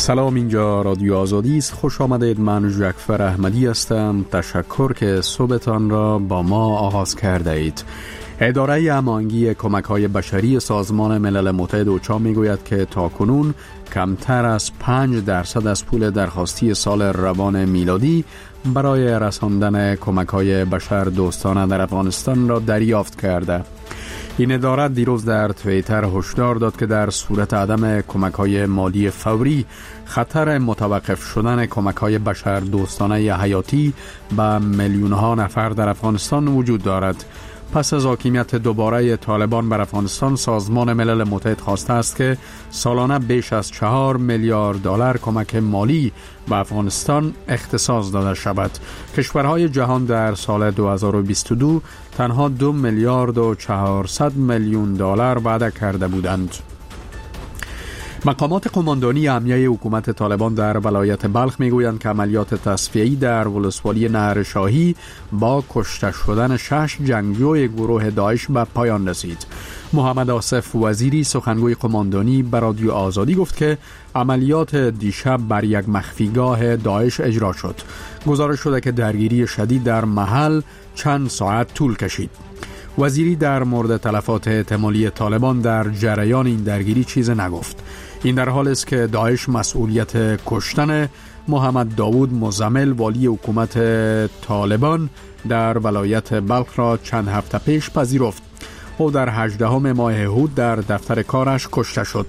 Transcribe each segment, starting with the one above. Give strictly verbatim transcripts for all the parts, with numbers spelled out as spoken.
سلام، اینجا رادیو آزادی است. خوش آمدید. من جعفر احمدی هستم. تشکر که صبحتان را با ما آغاز کرده اید. اداره هماهنگی کمک‌های بشری سازمان ملل متحد اوچا میگوید که تاکنون کمتر از پنج درصد از پول درخواستی سال روان میلادی برای رساندن کمک‌های بشر دوستانه در افغانستان را دریافت کرده. این اداره دیروز در توییتر هشدار داد که در صورت عدم کمک‌های مالی فوری خطر متوقف شدن کمک‌های بشر دوستانه حیاتی به میلیون‌ها نفر در افغانستان وجود دارد. پس از حاکمیت دوباره طالبان بر افغانستان، سازمان ملل متحد خواسته است که سالانه بیش از چهار میلیارد دلار کمک مالی به افغانستان اختصاص داده شود. کشورهای جهان در سال دو هزار و بیست و دو تنها دو میلیارد و چهارصد میلیون دلار وعده کرده بودند. مقامات قماندانی امنیه حکومت طالبان در ولایت بلخ میگویند که عملیات تصفیه‌ای در ولسوالی نهر شاهی با کشته شدن شش جنگجوی گروه داعش به پایان رسید. محمد آصف وزیری سخنگوی قماندانی به رادیو آزادی گفت که عملیات دیشب بر یک مخفیگاه داعش اجرا شد. گزارش شده که درگیری شدید در محل چند ساعت طول کشید. وزیری در مورد تلفات احتمالی طالبان در جریان این درگیری چیز نگفت. این در حال است که داعش مسئولیت کشتن محمد داوود مزمل والی حکومت طالبان در ولایت بلخ را چند هفته پیش پذیرفت. او در هجدهم ماه هود در دفتر کارش کشته شد.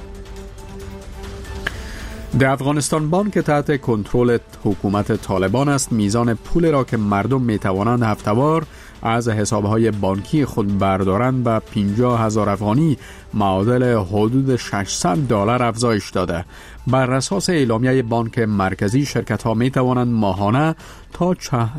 در افغانستان بانک که تحت کنترل حکومت طالبان است، میزان پول را که مردم می توانند هفته‌وار از حسابهای بانکی خود بردارند به پنجاه هزار افغانی معادل حدود ششصد دلار افزایش داده. بر اساس اعلامیه بانک مرکزی، شرکت‌ها می توانند ماهانه تا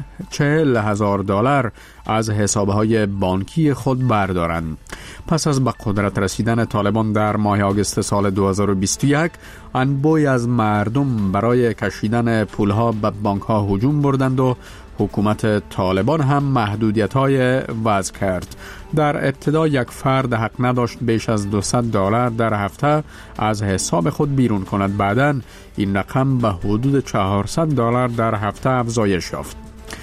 چهل هزار دلار از حسابهای بانکی خود بردارند. پس از به قدرت رسیدن طالبان در ماه آگوست سال دو هزار و بیست و یک، انبوهی از مردم برای کشیدن پولها به بانک‌ها هجوم بردند و حکومت طالبان هم محدودیت‌های وضع کرد. در ابتدا یک فرد حق نداشت بیش از دویست دلار در هفته از حساب خود بیرون کند. بعداً این رقم به حدود چهارصد دلار در هفته افزایش یافت.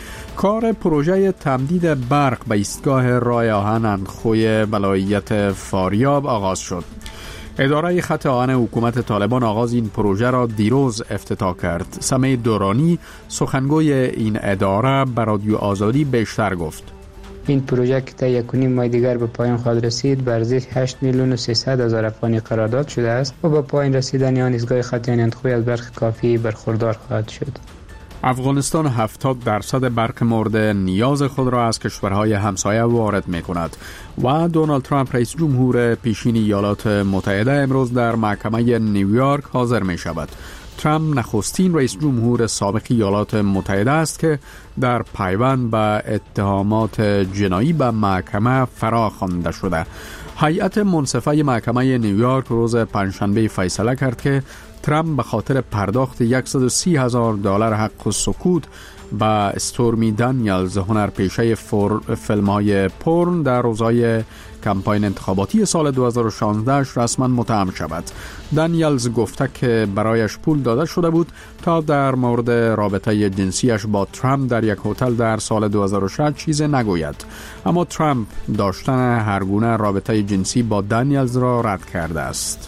کار پروژه تمدید برق به ایستگاه راه آهن اندخوی ولایت فاریاب آغاز شد. اداره خط آهن حکومت طالبان آغاز این پروژه را دیروز افتتاح کرد. سمیع دورانی سخنگوی این اداره به رادیو آزادی بیشتر گفت. این پروژه که تا یک و نیم ماه دیگر به پایان خواهد رسید، بر ارزش هشت میلیون و سیصد هزار افغانی قرارداد شده است و با پایان رسیدن آن ایستگاه خط آهن اندخوی از برق کافی برخوردار خواهد شد. افغانستان هفتاد درصد برق مورد نیاز خود را از کشورهای همسایه وارد می کند و دونالد ترامپ رئیس جمهور پیشین ایالات متحده امروز در محکمه نیویورک حاضر می شود. ترامپ نخستین رئیس جمهور سابق ایالات متحده است که در پیوند به اتهامات جنایی به محکمه فرا خوانده شده. هیئت منصفه محکمه نیویورک روز پنجشنبه فیصله کرد که ترامپ به خاطر پرداخت صد و سی هزار دلار حق سکوت به استورمی دانیلز، هنرپیشه فیلم‌های پورن، در روزهای کمپاین انتخاباتی سال دو هزار و شانزده رسما متهم شود. دانیلز گفته که برایش پول داده شده بود تا در مورد رابطه جنسیش با ترامپ در یک هتل در سال دو هزار و شش چیز نگوید. اما ترامپ داشتن هر گونه رابطه جنسی با دانیلز را رد کرده است.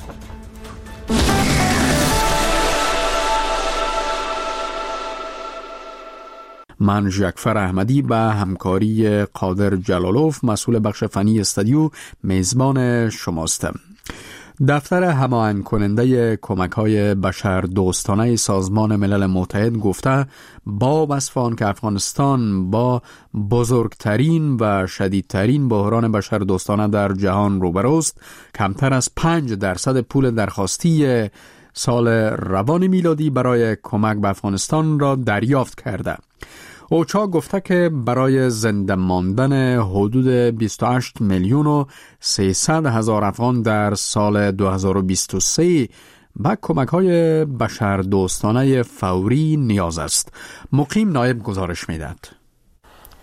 من جعفر احمدی به همکاری قادر جلالوف، مسئول بخش فنی استودیو، میزبان شماستم. دفتر هماهنگ کننده کمک‌های بشر دوستانه سازمان ملل متحد گفته با وصف آن که افغانستان با بزرگترین و شدیدترین بحران بشر دوستانه در جهان روبروست، کمتر از پنج درصد پول درخواستی سال روان میلادی برای کمک به افغانستان را دریافت کرده. اوچا گفته که برای زنده ماندن حدود بیست و هشت میلیون و سیصد هزار افغان در سال دو هزار و بیست و سه به کمک‌های بشر دوستانه فوری نیاز است. مقیم نایب گزارش می‌دهد.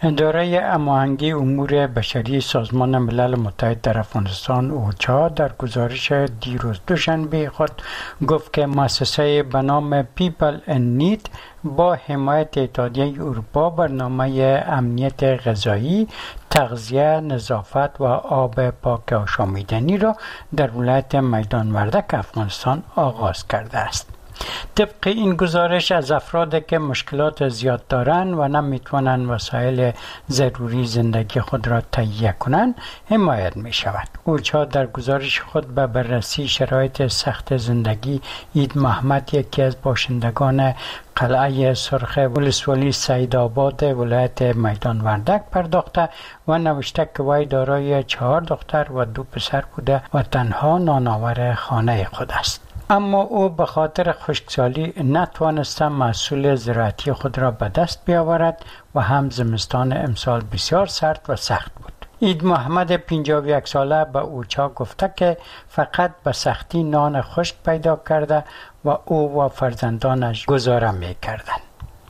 اداره هماهنگی امور بشری سازمان ملل متحد در افغانستان اوچا در گزارش دیروز دوشنبه خود گفت که مؤسسه به نام پیپل ان نید با حمایت اتحادیه اروپا برنامه امنیت غذایی، تغذیه، نظافت و آب پاک آشامیدنی را در ولایت میدان وردک افغانستان آغاز کرده است. طبق این گزارش از افرادی که مشکلات زیاد دارند و نمیتوانند وسایل ضروری زندگی خود را تهیه کنند حمایت می شود. اوچا در گزارش خود به بررسی شرایط سخت زندگی عید محمد، یکی از باشندگان قلعه سرخ ولسوالی سعیدآباد ولایت میدان وردک پرداخته و نوشته که وی دارای چهار دختر و دو پسر بوده و تنها نانآور خانه خود است. اما او به خاطر خشکسالی نتوانسته محصول زراعتی خود را به دست بیاورد و هم زمستان امسال بسیار سرد و سخت بود. عید محمد پنجاه و یک ساله به اوچا گفته که فقط به سختی نان خشک پیدا کرده و او و فرزندانش گزاره می کردند.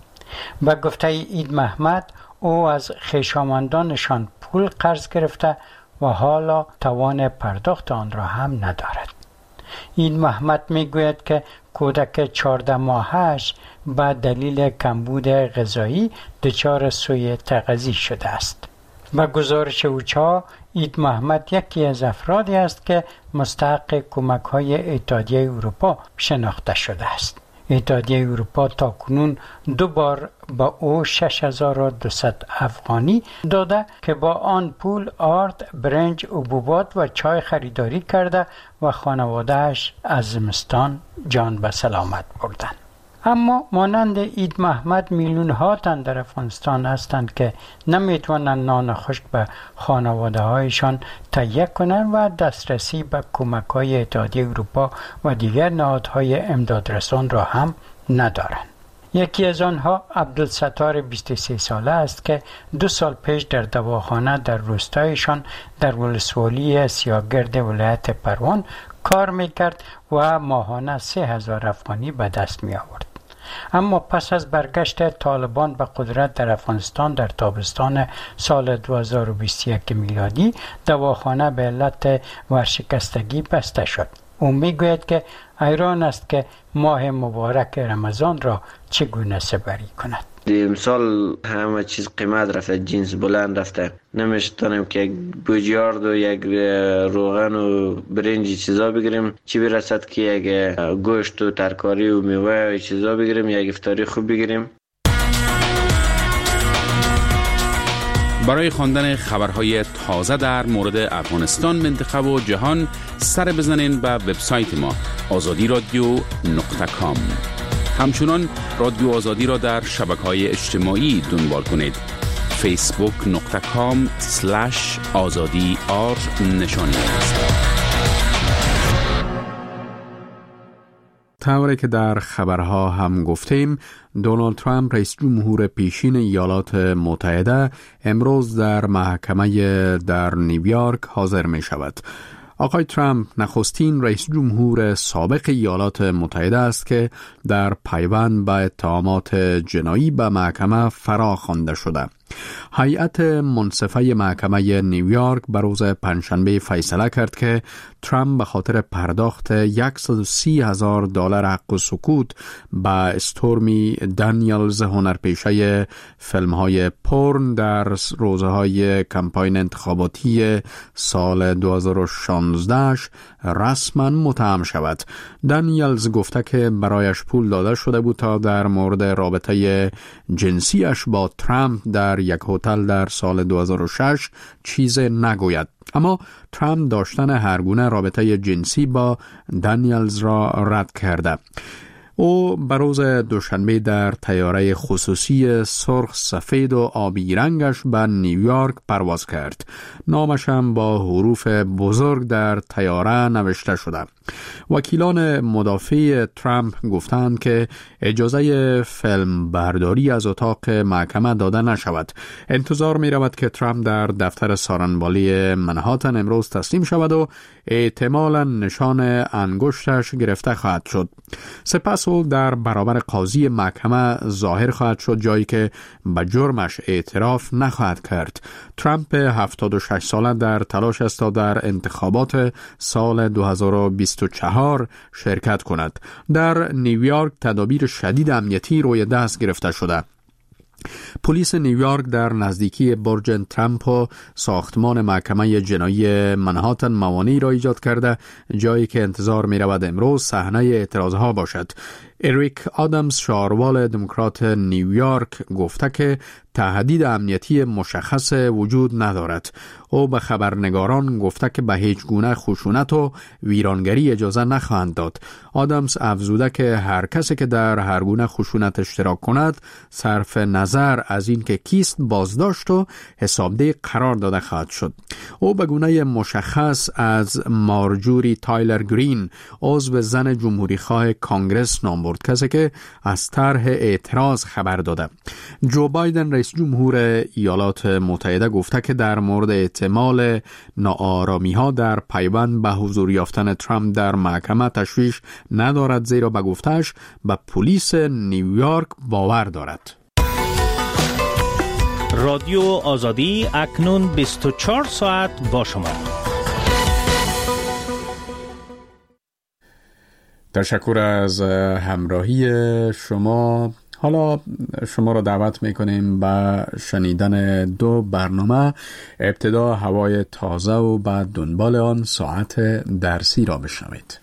به گفته عید محمد، او از خویشاوندانشان پول قرض گرفته و حالا توان پرداخت آن را هم ندارد. عید محمد می گوید که کودک چهارده ماهش به دلیل کمبود غذایی دچار سوء تغذیه شده است. به گزارش اوچا، عید محمد یکی از افرادی است که مستحق کمک‌های اتحادیه اروپا شناخته شده است. اتحادیه اروپا تاکنون دو بار با او شش هزار و دویست افغانی داده که با آن پول آرد، برنج، حبوبات و چای خریداری کرده و خانواده‌اش از زمستان جان به سلامت بردند. اما مانند عید محمد میلیون ها تن در افغانستان هستند که نمیتوانند نان خشک به خانواده هایشان تهیه کنند و دسترسی به کمک های اتحادیه اروپا و دیگر نهادهای امدادرسان را هم ندارند. یکی از آنها عبدالستار بیست و سه ساله است که دو سال پیش در دواخانه در روستایشان در ولسوالی سیاگرد ولایت پروان کار میکرد و ماهانه سه هزار افغانی به دست می آورد. اما پس از برگشت طالبان به قدرت در افغانستان در تابستان سال دو هزار و بیست و یک میلادی دواخانه به علت ورشکستگی بسته شد. او میگوید که حیران است که ماه مبارک رمضان را چگونه سپری کند. امسال همه چیز قیمت رفته، جنس بلند رفته، نمیشتونیم که یک بوجیارد و یک روغن و برنج چیزا بگیریم، چی برسد که یک گوشت و ترکاری و میوه و چیزا بگیریم، یک افطاری خوب بگیریم. برای خواندن خبرهای تازه در مورد افغانستان، منطقه و جهان سر بزنین به وبسایت ما آزادی رادیو نقطه کام. همچنان رادیو آزادی را در شبکه‌های اجتماعی دنبال کنید. فیسبوک نقطه کام سلش آزادی آر نشانی است. طوری که در خبرها هم گفتیم، دونالد ترامپ رئیس جمهور پیشین ایالات متحده امروز در محکمه در نیویورک حاضر می شود. آقای ترامپ نخستین رئیس جمهور سابق ایالات متحده است که در پیوند به اتهامات جنایی به محکمه فرا خوانده شده. هیئت منصفه محکمه نیویورک به روز پنجشنبه فیصله کرد که ترامپ به خاطر پرداخت صد و سی هزار دلار حق سکوت به استورمی دانیلز هنرپیشه فیلم های پورن در روزه های کمپاین انتخاباتی سال دو هزار و شانزده رسما متهم شود. دانیلز گفته که برایش پول داده شده بود تا در مورد رابطه جنسیش با ترامپ در یک هتل در سال دو هزار و شش چیز نگوید. اما ترامپ داشتن هر گونه رابطه جنسی با دانیلز را رد کرده. او بروز دوشنبه در طیاره خصوصی سرخ سفید و آبی رنگش به نیویورک پرواز کرد. نامش هم با حروف بزرگ در طیاره نوشته شده. وکیلان مدافع ترامپ گفتند که اجازه فیلم برداری از اتاق محکمه داده نشود. انتظار می رود که ترامپ در دفتر سارنبالی منهاتن امروز تسلیم شود و احتمالاً نشان انگشتش گرفته خواهد شد. سپس او در برابر قاضی محکمه ظاهر خواهد شد، جایی که به جرمش اعتراف نخواهد کرد. ترامپ هفتاد و شش ساله در تلاش است تا در انتخابات سال دو هزار و بیست و چهار شرکت کند. در نیویورک تدابیر شدید امنیتی روی دست گرفته شده. پلیس نیویورک در نزدیکی برج ترامپ و ساختمان محکمه جنایی منهاتن موانعی را ایجاد کرده، جایی که انتظار می رود امروز صحنه اعتراضها باشد. اریک آدامز، شاروال دموکرات نیویورک، گفته که تهدید امنیتی مشخص وجود ندارد. او به خبرنگاران گفته که به هیچ گونه خشونت و ویرانگری اجازه نخواهند داد. آدامز افزوده که هر کسی که در هر گونه خشونت اشتراک کند صرف نظر از این که کیست بازداشت و حسابدهی قرار داده خواهد شد. او به گونه مشخص از مارجوری تایلر گرین، عضو زن جمهوری خواه کانگرس، نام برد، کسی که از طرح اعتراض خبر داده. جو بایدن، رئیس جمهور ایالات متحده، گفته که در مورد احتمال ناآرامی ها در پیوند به حضور یافتن ترامپ در محکمه تشویش ندارد، زیرا به گفتهش به پلیس نیویورک باور دارد. رادیو آزادی اکنون بیست و چهار ساعت با شما. تشکر از همراهی شما. حالا شما را دعوت میکنیم به شنیدن دو برنامه. ابتدا هوای تازه و بعد دنبال آن ساعت درسی را بشنوید.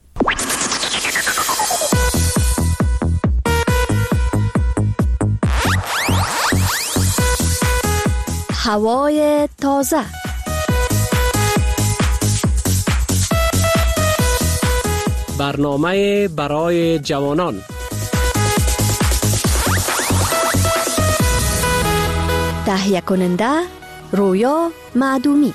هوای تازه. برنامه برای جوانان. تهیه کننده رویا معدومی.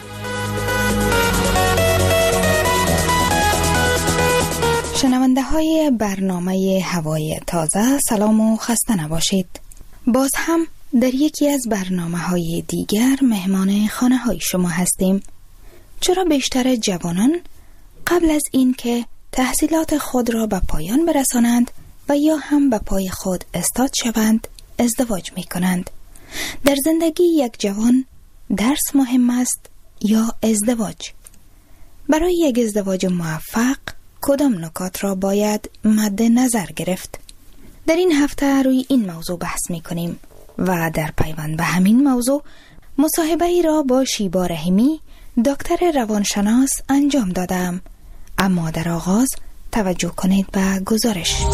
شنونده های برنامه هوای تازه، سلام و خسته نباشید. باز هم در یکی از برنامه های دیگر مهمان خانه های شما هستیم. چرا بیشتر جوانان قبل از این که تحصیلات خود را به پایان برسانند و یا هم به پای خود استاد شوند ازدواج می کنند؟ در زندگی یک جوان درس مهم است یا ازدواج؟ برای یک ازدواج موفق کدام نکات را باید مد نظر گرفت؟ در این هفته روی این موضوع بحث می کنیم و در پیوند به همین موضوع مصاحبه ای را با شیبا رحیمی، دکتر روانشناس انجام دادم. اما در آغاز توجه کنید به گزارش.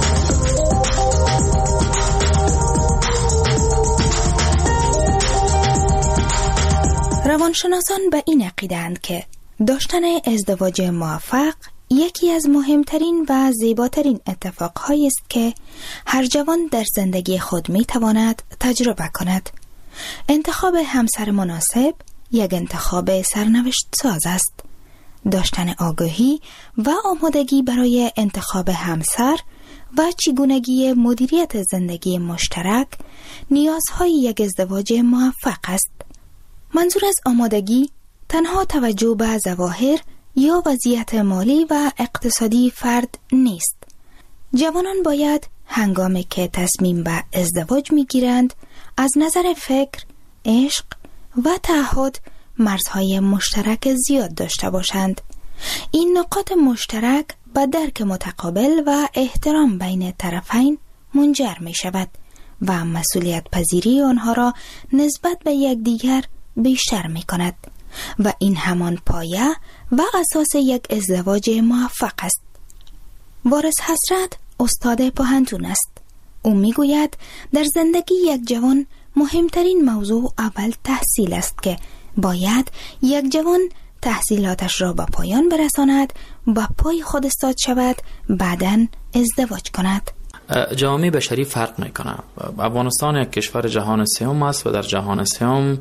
روانشناسان به این عقیده‌اند که داشتن ازدواج موفق یکی از مهمترین و زیباترین اتفاقهایی است که هر جوان در زندگی خود میتواند تجربه کند. انتخاب همسر مناسب یک انتخاب سرنوشت ساز است. داشتن آگاهی و آمادگی برای انتخاب همسر و چگونگی مدیریت زندگی مشترک نیازهای یک ازدواج موفق است. منظور از آمادگی تنها توجه به ظواهر یا وضعیت مالی و اقتصادی فرد نیست. جوانان باید هنگامی که تصمیم به ازدواج میگیرند از نظر فکر، عشق و تعهد مرزهای مشترک زیاد داشته باشند. این نقاط مشترک به درک متقابل و احترام بین طرفین منجر می شود و مسئولیت پذیری آنها را نسبت به یکدیگر بیشتر می کند و این همان پایه و اساس یک ازدواج موفق است. وارث حسرت استاد پاهنتون است. او می گوید در زندگی یک جوان مهمترین موضوع اول تحصیل است که باید یک جوان تحصیلاتش را به پایان برساند، با پای خود استاد شود، بعداً ازدواج کند. جامعه بشری فرق میکنه. افغانستان یک کشور جهان سوم است و در جهان سوم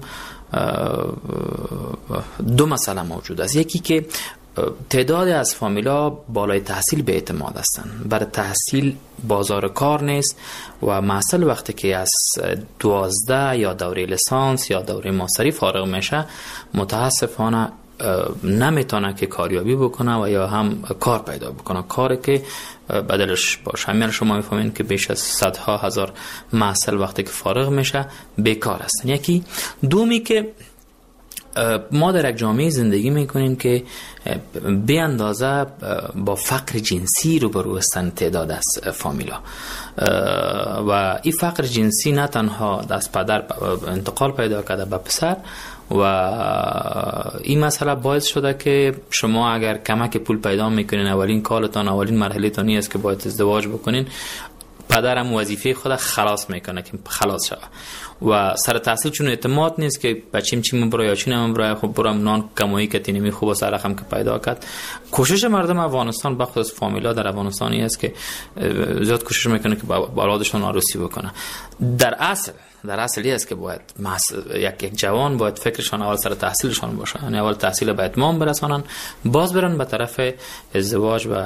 دو مسئله موجود است. یکی که تعداد از فامیلا بالای تحصیل به اعتماد هستند. برای تحصیل بازار کار نیست و محصل وقتی که از دوازده یا دوره لیسانس یا دوره ماستری فارغ میشه متاسفانه نمیتونه که کاریابی بکنه و یا هم کار پیدا بکنه، کاری که بدلش باشه. همین شما میفهمین که بیش از صدها هزار محصل وقتی که فارغ میشه بیکار هستن. یکی دومی که ما در یک جامعه زندگی میکنیم که به اندازه با فقر جنسی روبرو هستند تعداد از فامیلا و این فقر جنسی نه تنها از پدر انتقال پیدا کرده به پسر و این مسئله باعث شده که شما اگر کمک پول پیدا میکنین، اولین کارتان اولین مرحله تانی است که باید ازدواج بکنین، پدرم وظیفه خود خلاص میکنه که خلاص شوه و سر تحصیل چون اعتماد نیست که بچیم چی من برای یا چی نمیم برای، خب برام نان کمایی که تینمی خوب و سر رقم که پیدا کرد. کوشش مردم افغانستان بخصوص فامیلا در افغانستانی است که زیاد کوشش میکنه که با اولادشون عروسی بکنه. در اصل در اصلی است که باید یک یک جوان باید فکرشان اول سر تحصیلشان باشه، یعنی اول تحصیل به اتمام برسانن، باز برن به طرف ازدواج و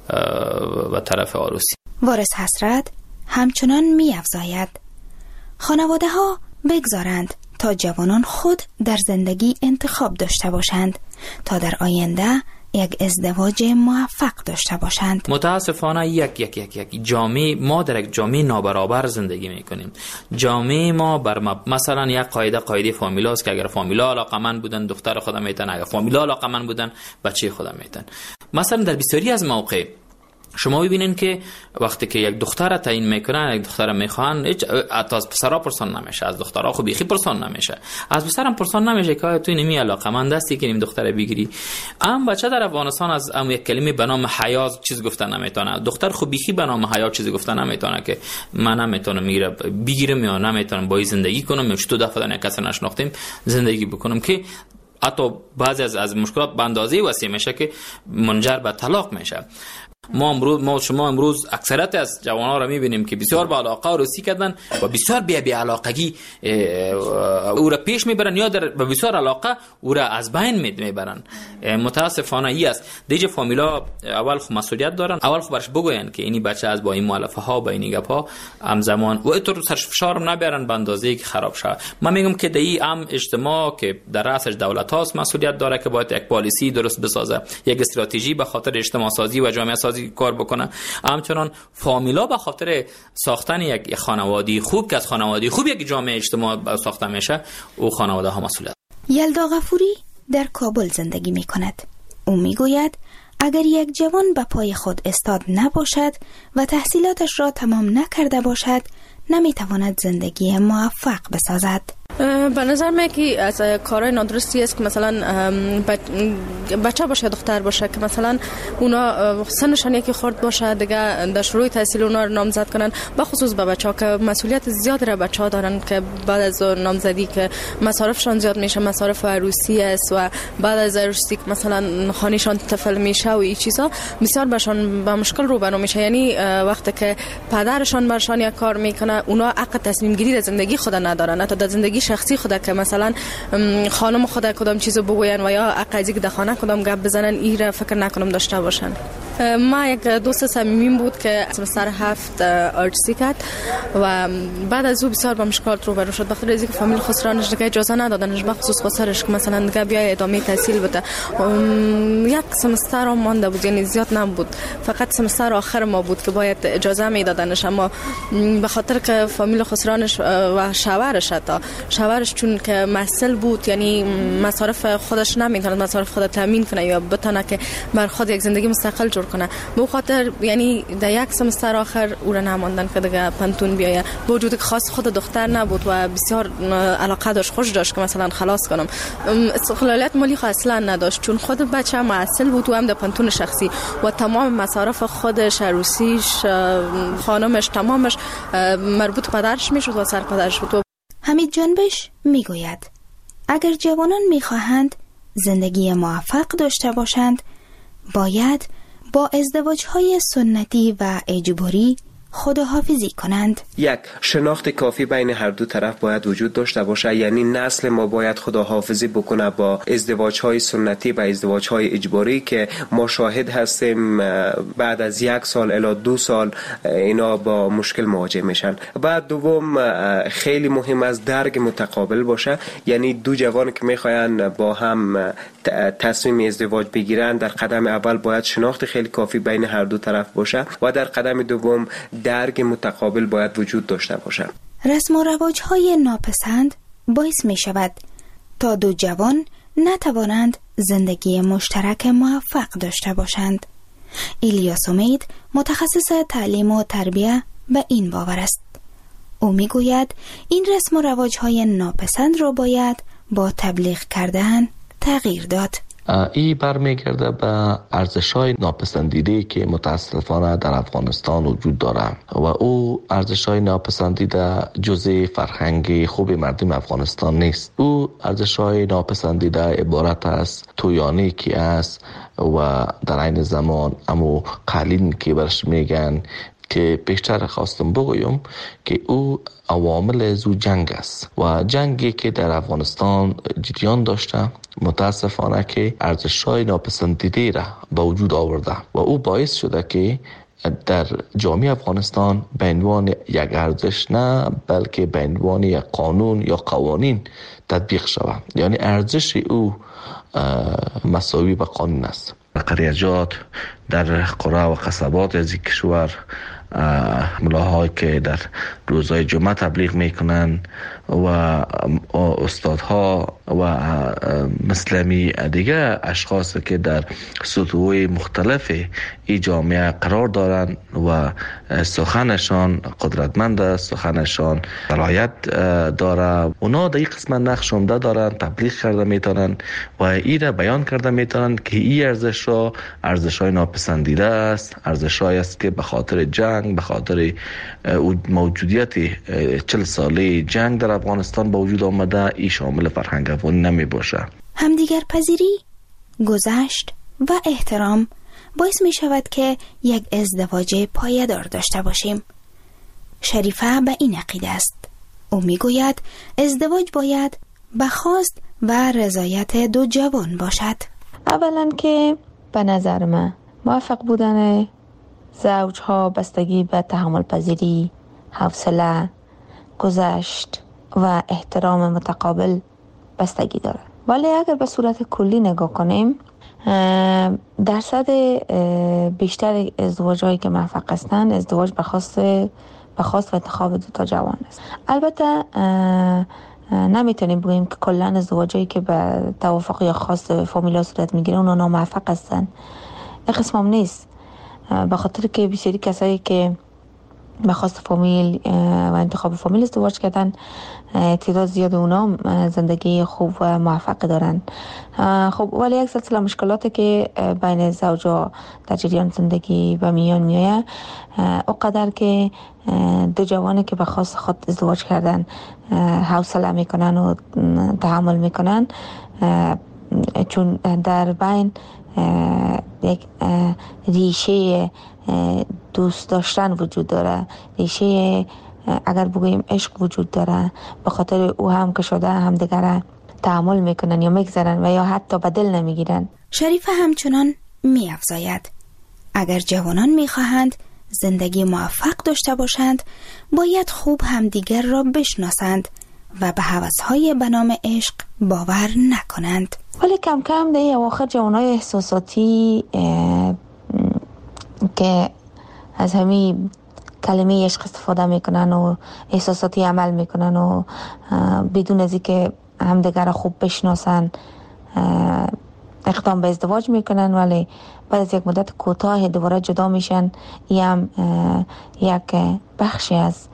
و طرف عروسی. وارث حسرت همچنان می افزاید خانواده ها بگذارند تا جوانان خود در زندگی انتخاب داشته باشند تا در آینده یک ازدواج موفق داشته باشند. متاسفانه یک یک یک یک جامعه، ما در یک جامعه نابرابر زندگی میکنیم. جامعه ما بر مثلا یک قاعده قاعده فامیلاست که اگر فامیلا علاقمند بودن دختر خودم میتن، اگر فامیلا علاقمند بودن بچه خودم میتن. مثلا در بسیاری از مواقع شما ببینین که وقتی که یک دختر تعیین میکنن، یک دختر میخوان، هیچ از پسرا پرسان نمیشه، از دخترها خو بیخی پرسان نمیشه، از پسرم پرسان نمیشه که تو نمی علاقمند هستی که نیم دختر بگیری. ام بچه در افغانستان از ام یک کلمه به نام حیا چیز گفتن نمیتونه، دختر خو بیخی به نام حیا چیز گفتن نمیتونه که من نمیتونم میره بگیرم یا نمیتونم با دندگی کنم یا چطور دفعه نه کسی نشناختیم زندگی بکنم، که حتی بعضی از از مشکلات به اندازه وسیع میشه که منجر به طلاق میشه. ما امروز ما شما امروز اکثریت از جوانان را میبینیم که بسیار با علاقه عروسی کردن و بسیار بی بی علاقگی او را پیش میبرن یا در بسیار علاقه او را از بین میبرن. متاسفانه ای است. دیگه فامیلا اول خو مسئولیت دارن، اول خو برش بگوین که اینی بچه از با این مؤلفه ها با این گپ ها همزمان و اینطور سرش فشار نبرن به اندازه‌ای که خراب شه. من میگم که دی ام اجتماع که در رأسش دولت هاست مسئولیت داره که باید یک پالیسی درست بسازه، یک استراتژی به خاطر اجتماع سازی و جامعه سازی کار بکنه. همچنان فامیلا به خاطر ساختن یک خانواده خوب که از خانواده خوب یک جامعه اجتماع ساخته میشه، او خانواده ها مسئولیت. یلدا غفوری در کابل زندگی می کند. او می گوید اگر یک جوان به پای خود استاد نباشد و تحصیلاتش را تمام نکرده باشد نمی تواند زندگی موفق بسازد. به نظر من که از کارهای نادرستی است که مثلا بچه باشه دختر باشه که مثلا اونا سنشان یکی خورد باشه دیگه در شروع تحصیل اونا رو نامزد کنن، بخصوص به بچه ها که مسئولیت زیاد را بچه ها دارن که بعد از نامزدی که مصارفشان زیاد میشه، مصارف عروسی است و بعد از عروسی که مثلا خانهشان طفل میشه و این چیزا بسیار بهشان با مشکل روبرو میشه. یعنی وقتی که پدرشان برشان یک کار میکنه اونا حق تصمیم گیری در زندگی خود ندارن، حتی در زندگی شخصی خود که مثلا خانم خود کدام چیزو بگوین و یا عقیدی که در خانه کدام گپ بزنن این را فکر نکنم داشته باشن. ما یک دوست صمیمیم بود که سمستر هفت آرتسی کرد و بعد از او بسیار با مشکلات روبرو شد، بخاطر اینکه فامیل خسرانش دیگه اجازه ندادنش، بخصوص خسرش که مثلا دیگه بیا ادامه تحصیل بده. یک سمستر هم مانده بود، یعنی زیاد نبود، فقط سمستر آخر ما بود که باید اجازه میدادنش، اما به خاطر که فامیل خسرانش و شوهرش تا شوهرش چون که مسئول بود، یعنی مصارف خودش نمیتونه مصارف خود تامین کنه یا بتونه که بر خود یک زندگی مستقل جور کنه، به خاطر یعنی در یک سمستر آخر او را نماندن که دیگه پنتون بیایه، با وجود که خاص خود دختر نبود و بسیار علاقه داشت، خوش داشت که مثلا خلاص کنم، استقلالیت مالی خو اصلا نداشت چون خود بچه مسئول بود و هم در پنتون شخصی و تمام مصارف خودش، عروسیش، خانمش، تمامش مربوط پدرش میشد و سر پدرش بود. حمید جنبش میگوید اگر جوانان میخواهند زندگی موفق داشته باشند باید با ازدواج‌های سنتی و اجباری خداحافظی کنند. یک، شناخت کافی بین هر دو طرف باید وجود داشته باشه، یعنی نسل ما باید خداحافظی بکنه با ازدواج‌های سنتی و ازدواج‌های اجباری که ما شاهد هستیم بعد از یک سال الی دو سال اینا با مشکل مواجه میشن. بعد دوم خیلی مهم است درک متقابل باشه، یعنی دو جوان که میخواین با هم تصمیم ازدواج بگیرن در قدم اول باید شناخت خیلی کافی بین هر دو طرف باشه و در قدم دوم درک متقابل باید وجود داشته باشه. رسم و رواج‌های ناپسند باعث می شود تا دو جوان نتوانند زندگی مشترک موفق داشته باشند. الیاس امید متخصص تعلیم و تربیه به این باور است. او می گوید این رسم و رواج‌های ناپسند را باید با تبلیغ کردن تغییر داد. ای برمیگرده به ارزش‌های ناپسندیده که متاسفانه در افغانستان وجود دارد و او ارزش‌های ناپسندیده جزء فرهنگ خوب مردم افغانستان نیست. او ارزش‌های ناپسندیده عبارت است تویانی که است و در عین زمان امو قالین که برش میگن که بیشتر خواستم بگویم که او عوامل زو جنگ است و جنگی که در افغانستان جریان داشته متاسفانه که ارزش‌های ناپسندیده را به وجود آورده و او باعث شده که در جامعه افغانستان به عنوان یک ارزش نه بلکه به عنوان یک قانون یا قوانین تطبیق شود، یعنی ارزش او مساوی به قانون است. قریجات در قرى و قصبات از کشور ملاهایی که در روزهای جمعه تبلیغ میکنن و استادها و مسلمی دیگه اشخاص که در سطوح مختلف ای جامعه قرار دارن و سخنشان قدرتمند است، سخنشان صلاحیت داره، اونا در این قسمت نقش عمده دارن، تبلیغ کرده میتونن و ای را بیان کرده میتونن که این ارزش را ارزش های ناپسندیده است، ارزش های است که به خاطر جنگ، به خاطر موجودیت چل ساله جنگ در افغانستان با وجود آمده ای شامل فرهنگ افغانی نمی باشه. همدیگر پذیری، گذشت و احترام باعث می شود که یک ازدواج پایدار داشته باشیم. شریفه به این عقیده است. او می گوید ازدواج باید به خواست و رضایت دو جوان باشد. اولا که به نظر من موفق بودن زوجها بستگی به تحمل پذیری، حوصله، گذشت و احترام متقابل بستگی داره. ولی اگر به صورت کلی نگاه کنیم درصد بیشتر ازدواج‌هایی که موفق هستند ازدواج به خواست به خواست و انتخاب دو تا جوان است. البته نمیتونیم بگیم که کلا ازدواجایی که به توافق یا خواست فامیلا صورت میگیره اونا ناموفق هستن. این قسم هم نیست، به خاطر که بسیاری کسایی که به خواست فامیل و انتخاب فامیل ازدواج کردن تعداد زیاد اونا زندگی خوب و موفق دارن. خب ولی یک سلسله مشکلاتی که بین زوجا در جریان زندگی به میان میایه اونقدر که دو جوانی که به خواست خود ازدواج کردن حوصله میکنن و تحمل میکنن، چون در بین یک ریشه دوست داشتن وجود داره، ریشه اگر بگوییم عشق وجود داره، به خاطر او هم که شده هم دیگر تحمل میکنن یا میگذارن و یا حتی به دل نمیگیرن. شریفه همچنان میافزاید اگر جوانان میخواهند زندگی موفق داشته باشند باید خوب همدیگر را بشناسند و به هوس‌های به نام عشق باور نکنند. ولی کم کم در اواخر جوانای احساساتی که از همین کلمه عشق استفاده میکنن و احساساتی عمل میکنن و بدون از اینکه همدیگر خوب بشناسن اقدام به ازدواج میکنن، ولی بعد از یک مدت کوتاه دوباره جدا میشن. این هم یک بخشی از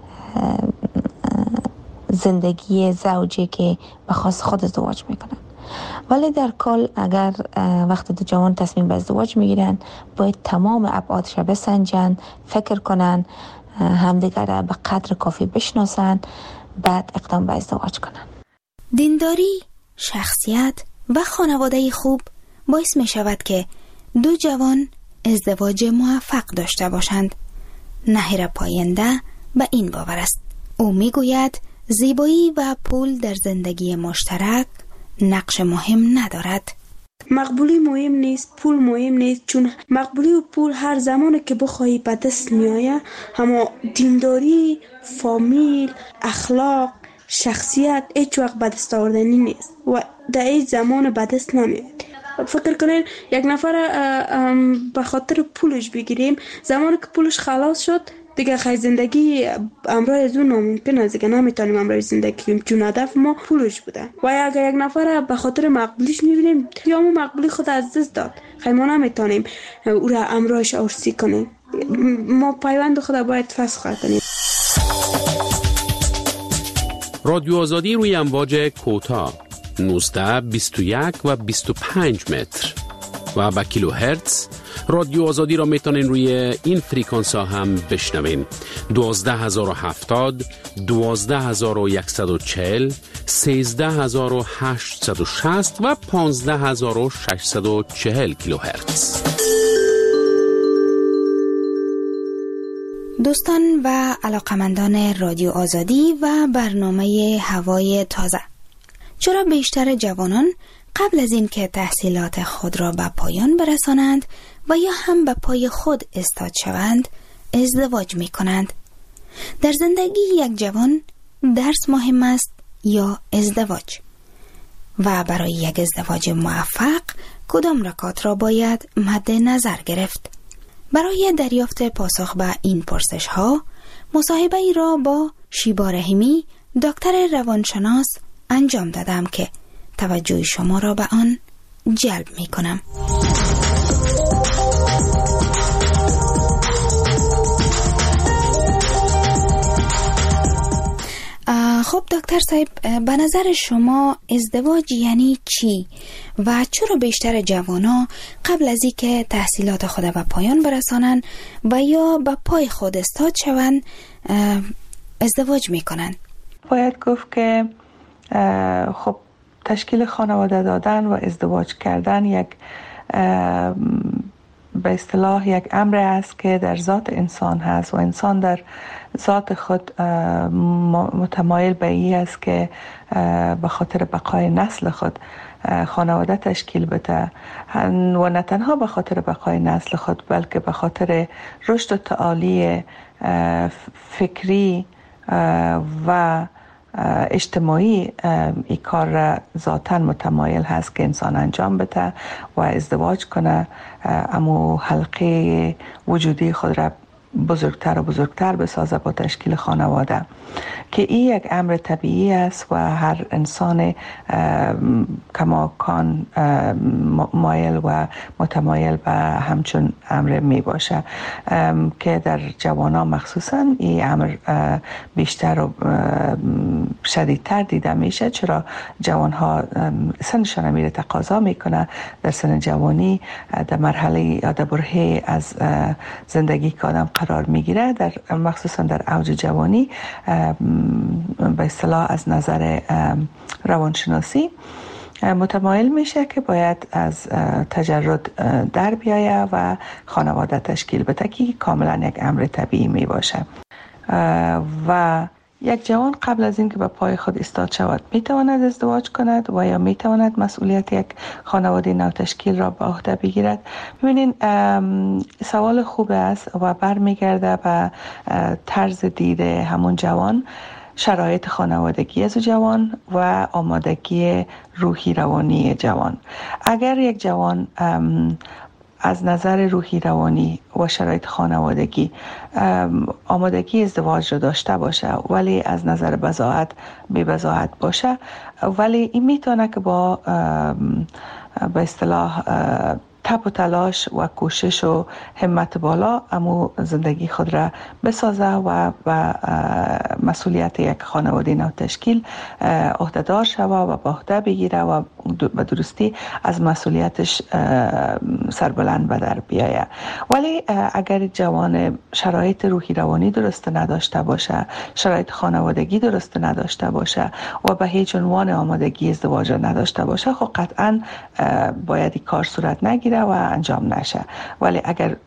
زندگی زوجی که به خواست خود ازدواج میکنن. ولی در کل اگر وقت دو جوان تصمیم به ازدواج میگیرن باید تمام ابعادش بسنجن، فکر کنن، همدیگر را به قدر کافی بشناسن، بعد اقدام به ازدواج کنن. دینداری، شخصیت و خانواده خوب باعث می شود که دو جوان ازدواج موفق داشته باشند. نهر پاینده به این باور است. او می گوید زیبایی و پول در زندگی مشترک نقش مهم ندارد. مقبولی مهم نیست، پول مهم نیست، چون مقبولی و پول هر زمانی که بخواهی به دست می آید، اما دینداری، فامیل، اخلاق، شخصیت هیچ وقت به دست آوردنی نیست و در هیچ زمان به دست نمیاد. فکر کنین یک نفر به خاطر پولش بگیریم، زمانی که پولش خلاص شد دیگه خیلی زندگی امرای از اون ناممکن است، دیگه نمیتونیم امرای زندگی کنیم چون هدف ما پولش بوده. و اگر یک نفر به خاطر مقبولیش میبینیم یا ما مقبولی خود از دست داد، خیلی ما نمیتونیم او را امرایش ارسی کنیم. ما پیوند خود باید فسخ کنیم. رادیو آزادی روی امواج کوتاه نوزده، بیست و یک و بیست و پنج متر و با کیلو هرتز. رادیو آزادی را میتونین روی این فریکانس ها هم بشنوین: دوازده هزار و هفتاد، دوازده هزار و صد و چهل، سیزده هزار و هشتصد و شصت و پانزده هزار و ششصد و چهل کیلو هرتز. دوستان و علاقمندان رادیو آزادی و برنامه هوای تازه، چرا بیشتر جوانان قبل از این که تحصیلات خود را به پایان برسانند و یا هم به پای خود استاد شوند ازدواج می کنند؟ در زندگی یک جوان درس مهم است یا ازدواج؟ و برای یک ازدواج موفق کدام نکات را باید مد نظر گرفت؟ برای دریافت پاسخ به این پرسش ها مصاحبه ای را با شیبا رحیمی، دکتر روانشناس انجام دادم که توجه شما را به آن جلب می کنم. خب دکتر صاحب، به نظر شما ازدواج یعنی چی و چرا بیشتر جوانا قبل از اینکه تحصیلات خود به پایان برسانند و یا به پای خود استاد شوند ازدواج میکنن؟ باید گفت که خب تشکیل خانواده دادن و ازدواج کردن یک به اصطلاح یک امر است که در ذات انسان هست و انسان در ذات خود متمایل به این است که به خاطر بقای نسل خود خانواده تشکیل بده و نه تنها به خاطر بقای نسل خود بلکه به خاطر رشد و تعالی فکری و اجتماعی این کار را ذاتاً متمایل هست که انسان انجام بده و ازدواج کنه، اما حلقه وجودی خود را بزرگتر و بزرگتر بسازه با تشکیل خانواده، که این یک امر طبیعی است و هر انسان کماکان مایل و متمایل به همچون امر می باشه، که در جوانان مخصوصا این امر بیشتر و شدیدتر دیده میشه. چرا جوانها سنشان میره تقاضا میکنه در سن جوانی در مرحله یا در برهه از زندگی که آدم قرار میگیره، در مخصوصا در اوج جوانی به اصطلاح از نظر روانشناسی متمایل میشه که باید از تجرد در بیایه و خانواده تشکیل بده که کاملا یک امر طبیعی می باشه. و یک جوان قبل از اینکه به پای خود ایستاد شود میتواند ازدواج کند و یا میتواند مسئولیت یک خانواده نو تشکیل را به عهده بگیرد؟ ببینین سوال خوب است و برمیگرده به طرز دید همون جوان، شرایط خانوادگی از جوان و آمادگی روحی روانی جوان. اگر یک جوان از نظر روحی روانی و شرایط خانوادگی آمادگی ازدواج را داشته باشه ولی از نظر بضاعت بی بضاعت باشه، ولی این میتونه که با به اصطلاح تب و تلاش و کوشش و همت بالا امو زندگی خود را بسازه و و مسئولیت یک خانواده نو تشکیل عهده‌دار شوه و با عهده بگیره و به درستی از مسئولیتش سربلند به در بیایه. ولی اگر جوان شرایط روحی روانی درست نداشته باشه، شرایط خانوادگی درست نداشته باشه و به هیچ عنوان آمادگی ازدواج نداشته باشه، خب قطعا باید این کار صورت نگیره و انجام نشه. ولی اگر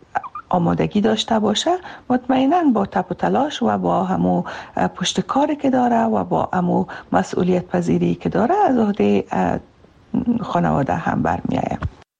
آمادگی داشته باشه، مطمئنا با تپ و تلاش و با همو پشت کاری که داره و با همو مسئولیت پذیری که داره از عهده خانواده هم برمیآید.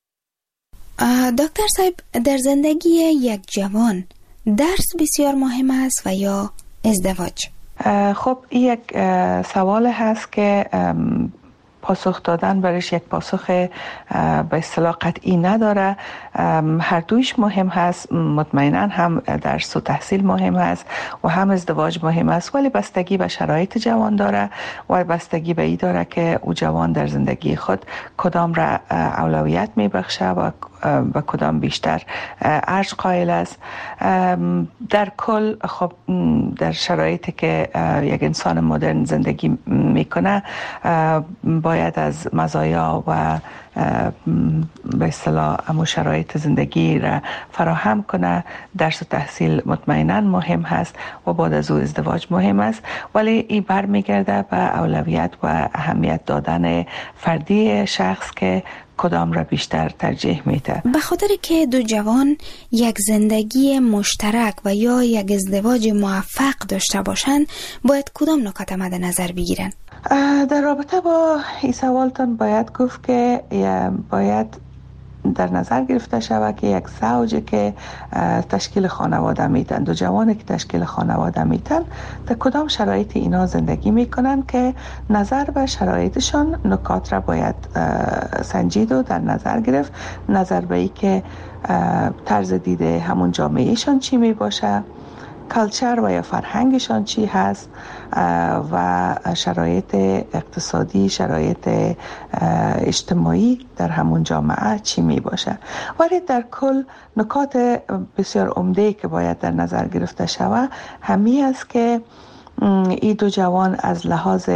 دکتر صاحب، در زندگی یک جوان درس بسیار مهم است و یا ازدواج؟ خب این یک سوال هست که پاسخ دادن برش یک پاسخ به اصطلاح قطعی نداره. هر دویش مهم هست، مطمئنا هم درس و تحصیل مهم هست و هم ازدواج مهم است، ولی بستگی به شرایط جوان داره و بستگی به این داره که او جوان در زندگی خود کدام را اولویت میبخشه و و کدام بیشتر ارج قائل است. در کل خب در شرایطی که یک انسان مدرن زندگی میکنه باید از مزایا و به اصطلاح امو شرایط زندگی را فراهم کنه. درس و تحصیل مطمئنا مهم هست و بعد از او ازدواج مهم است، ولی این برمیگرده به اولویت و اهمیت دادن فردی شخص که کدام را بیشتر ترجیح میده. به خاطر که دو جوان یک زندگی مشترک و یا یک ازدواج موفق داشته باشند، باید کدام نکات مد نظر بگیرن؟ در رابطه با این سوالتان باید گفت که باید در نظر گرفته شود که یک زوجی که تشکیل خانواده میتن، دو جوانی که تشکیل خانواده میتن، در کدام شرایط اینا زندگی میکنن که نظر به شرایطشان نکات را باید سنجید و در نظر گرفت. نظر به ای که طرز دیده همون جامعهشان چی میباشه، کلچر و یا فرهنگشان چی هست و شرایط اقتصادی، شرایط اجتماعی در همون جامعه چی می باشه. ولی در کل نکات بسیار عمده که باید در نظر گرفته شود همی است که این دو جوان از لحاظ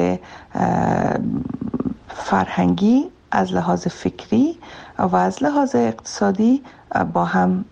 فرهنگی، از لحاظ فکری و از لحاظ اقتصادی با هم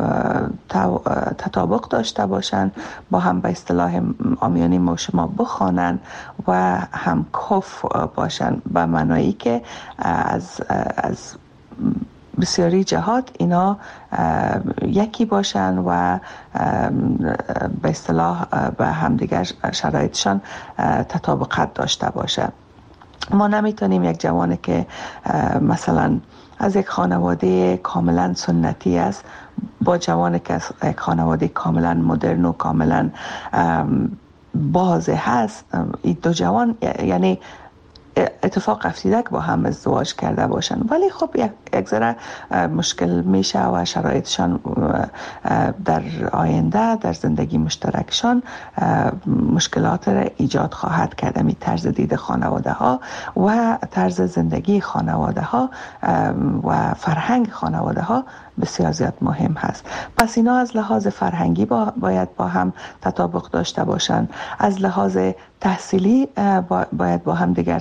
تطابق داشته باشند، با هم به اصطلاح عامیانه ما شما بخوانند و هم کف باشند، به معنایی که از از بسیاری جهات اینا یکی باشند و به اصطلاح به همدیگر شرایطشان تطابقت داشته باشند. ما نمیتونیم یک جوانی که مثلا از یک خانواده کاملا سنتی است با جوانی که از یک خانواده کاملا مدرن و کاملا باز هست، این دو جوان یعنی اتفاق افتیده که با هم ازدواج کرده باشن، ولی خب یک ذره مشکل میشه و شرایطشان در آینده در زندگی مشترکشان مشکلات را ایجاد خواهد کرد. می طرز دید خانواده ها و طرز زندگی خانواده ها و فرهنگ خانواده ها بسیار زیاد مهم هست. پس اینا از لحاظ فرهنگی با باید با هم تطابق داشته باشن، از لحاظ تحصیلی باید با هم دیگر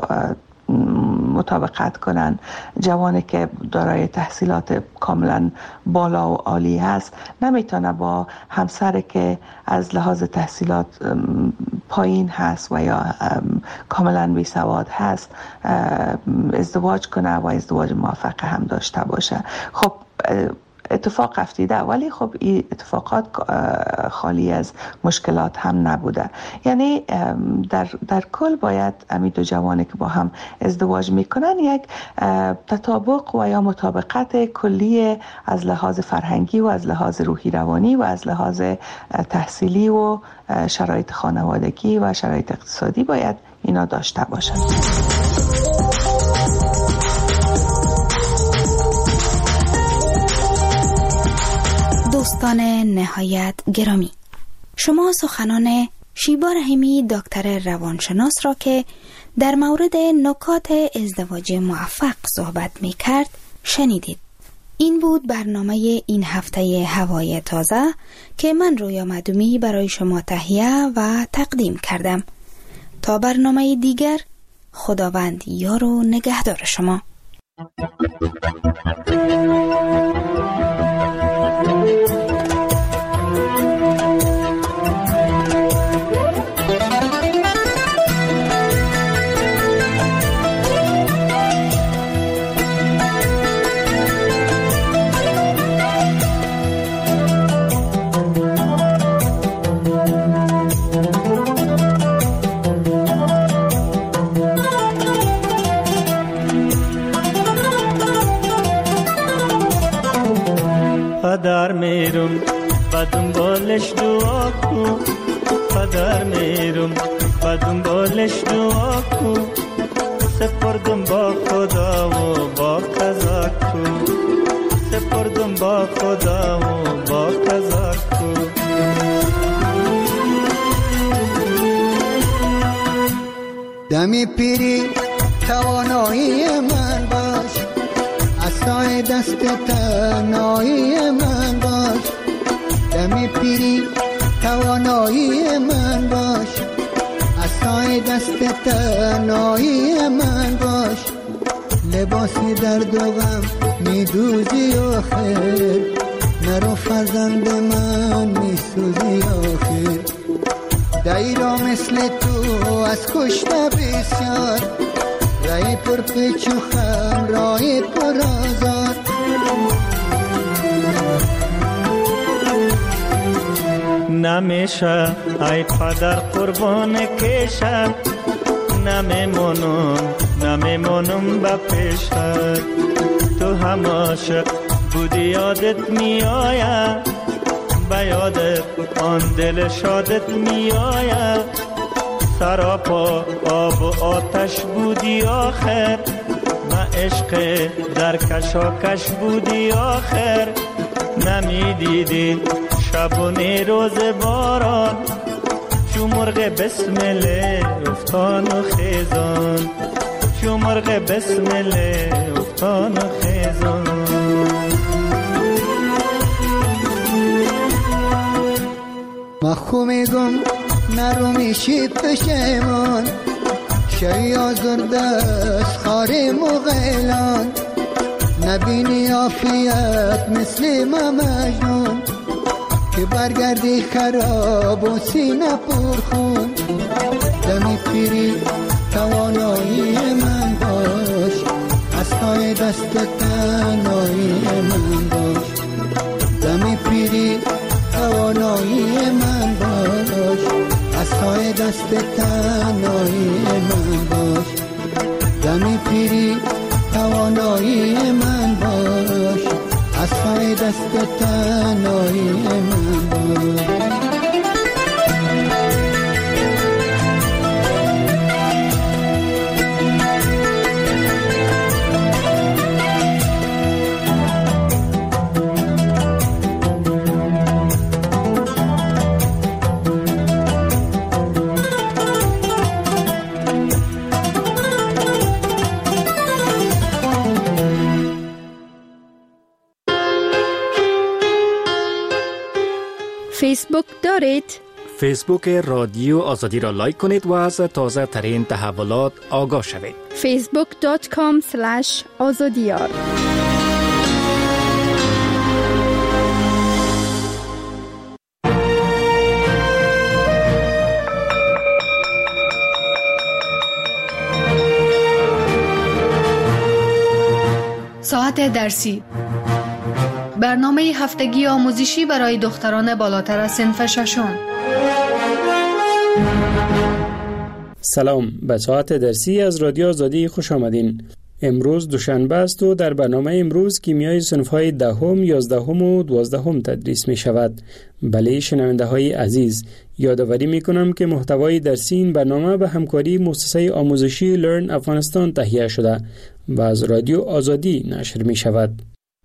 مطابقت کنن. جوانی که دارای تحصیلات کاملا بالا و عالی هست نمیتونه با همسر که از لحاظ تحصیلات پایین هست و یا کاملا بی سواد هست ازدواج کنه و ازدواج موفق هم داشته باشه. خب اتفاق افتیده، ولی خب این اتفاقات خالی از مشکلات هم نبوده. یعنی در, در کل باید امی دو جوانی که با هم ازدواج میکنن یک تطابق و یا مطابقت کلی از لحاظ فرهنگی و از لحاظ روحی روانی و از لحاظ تحصیلی و شرایط خانوادگی و شرایط اقتصادی باید اینا داشته باشن. دوستان نهایت گرامی، شما سخنان شیبا رحیمی دکتر روانشناس را که در مورد نکات ازدواج موفق صحبت می کرد شنیدید. این بود برنامه این هفته هوای تازه که من رویا مدومی برای شما تهیه و تقدیم کردم. تا برنامه دیگر، خداوند یار و نگهدار شما. پدر میرم و دنبالش دعا کن، پدر میرم و دنبالش دعا کن، سپردم با خدا و با قضا کن، سپردم با خدا و با قضا کن. دمی پیری توانایی من باش، عصای دست تنهایی من باش. دمی پیری توانایی من باش، عصای دست تنهایی من باش. لباسی درد و غم میدوزی آخر، مرا فرزند من میسوزی آخر. دایرا مثل تو از کشته بسیار، رای پر پیچ و خم رای پر آزار. نمیشه ای پدر قربان کشم، نمیمونم نمیمونم با پیشت. تو هم عاشق بودی یادت میآید، به یادت آن دل شادت میآید. سراپا آب و آتش بودی آخر، ما عشق در کشاکش بودی آخر. نمیدیدی شبونه روز باران، چو مرغ بسمله افتان و خیزان، چو مرغ بسمله افتان و خیزان. ما خو میگم نرو میشی پشیمان، شوی آزرده از خار مغیلان. نبینی عافیت مثل ما مجنون، که برگردی خراب و سینه پرخون. دمی پیری توانایی من باش، عصای دست تنهایی من باش. دمی پیری توانایی من باش، عصای دست تنهایی من باش. دمی پیری توانایی من باش، عصای دست تنهایی من باش. فیسبوک دارید؟ فیسبوک رادیو آزادی را لایک کنید و از تازه ترین تحولات آگاه شوید. فیسبوک دات کام اسلش آزادیار. ساعت درسی، برنامه هفتگی آموزشی برای دختران بالاتر از صنف ششم. سلام، به ساعت درسی از رادیو آزادی خوش آمدین. امروز دوشنبه است و در برنامه امروز کیمیای صنف‌های دهم، یازدهم و دوازدهم تدریس می شود. بله شنونده های عزیز، یادآوری می کنم که محتوای درسی این برنامه به همکاری مؤسسه آموزشی لرن افغانستان تهیه شده و از رادیو آزادی نشر می شود.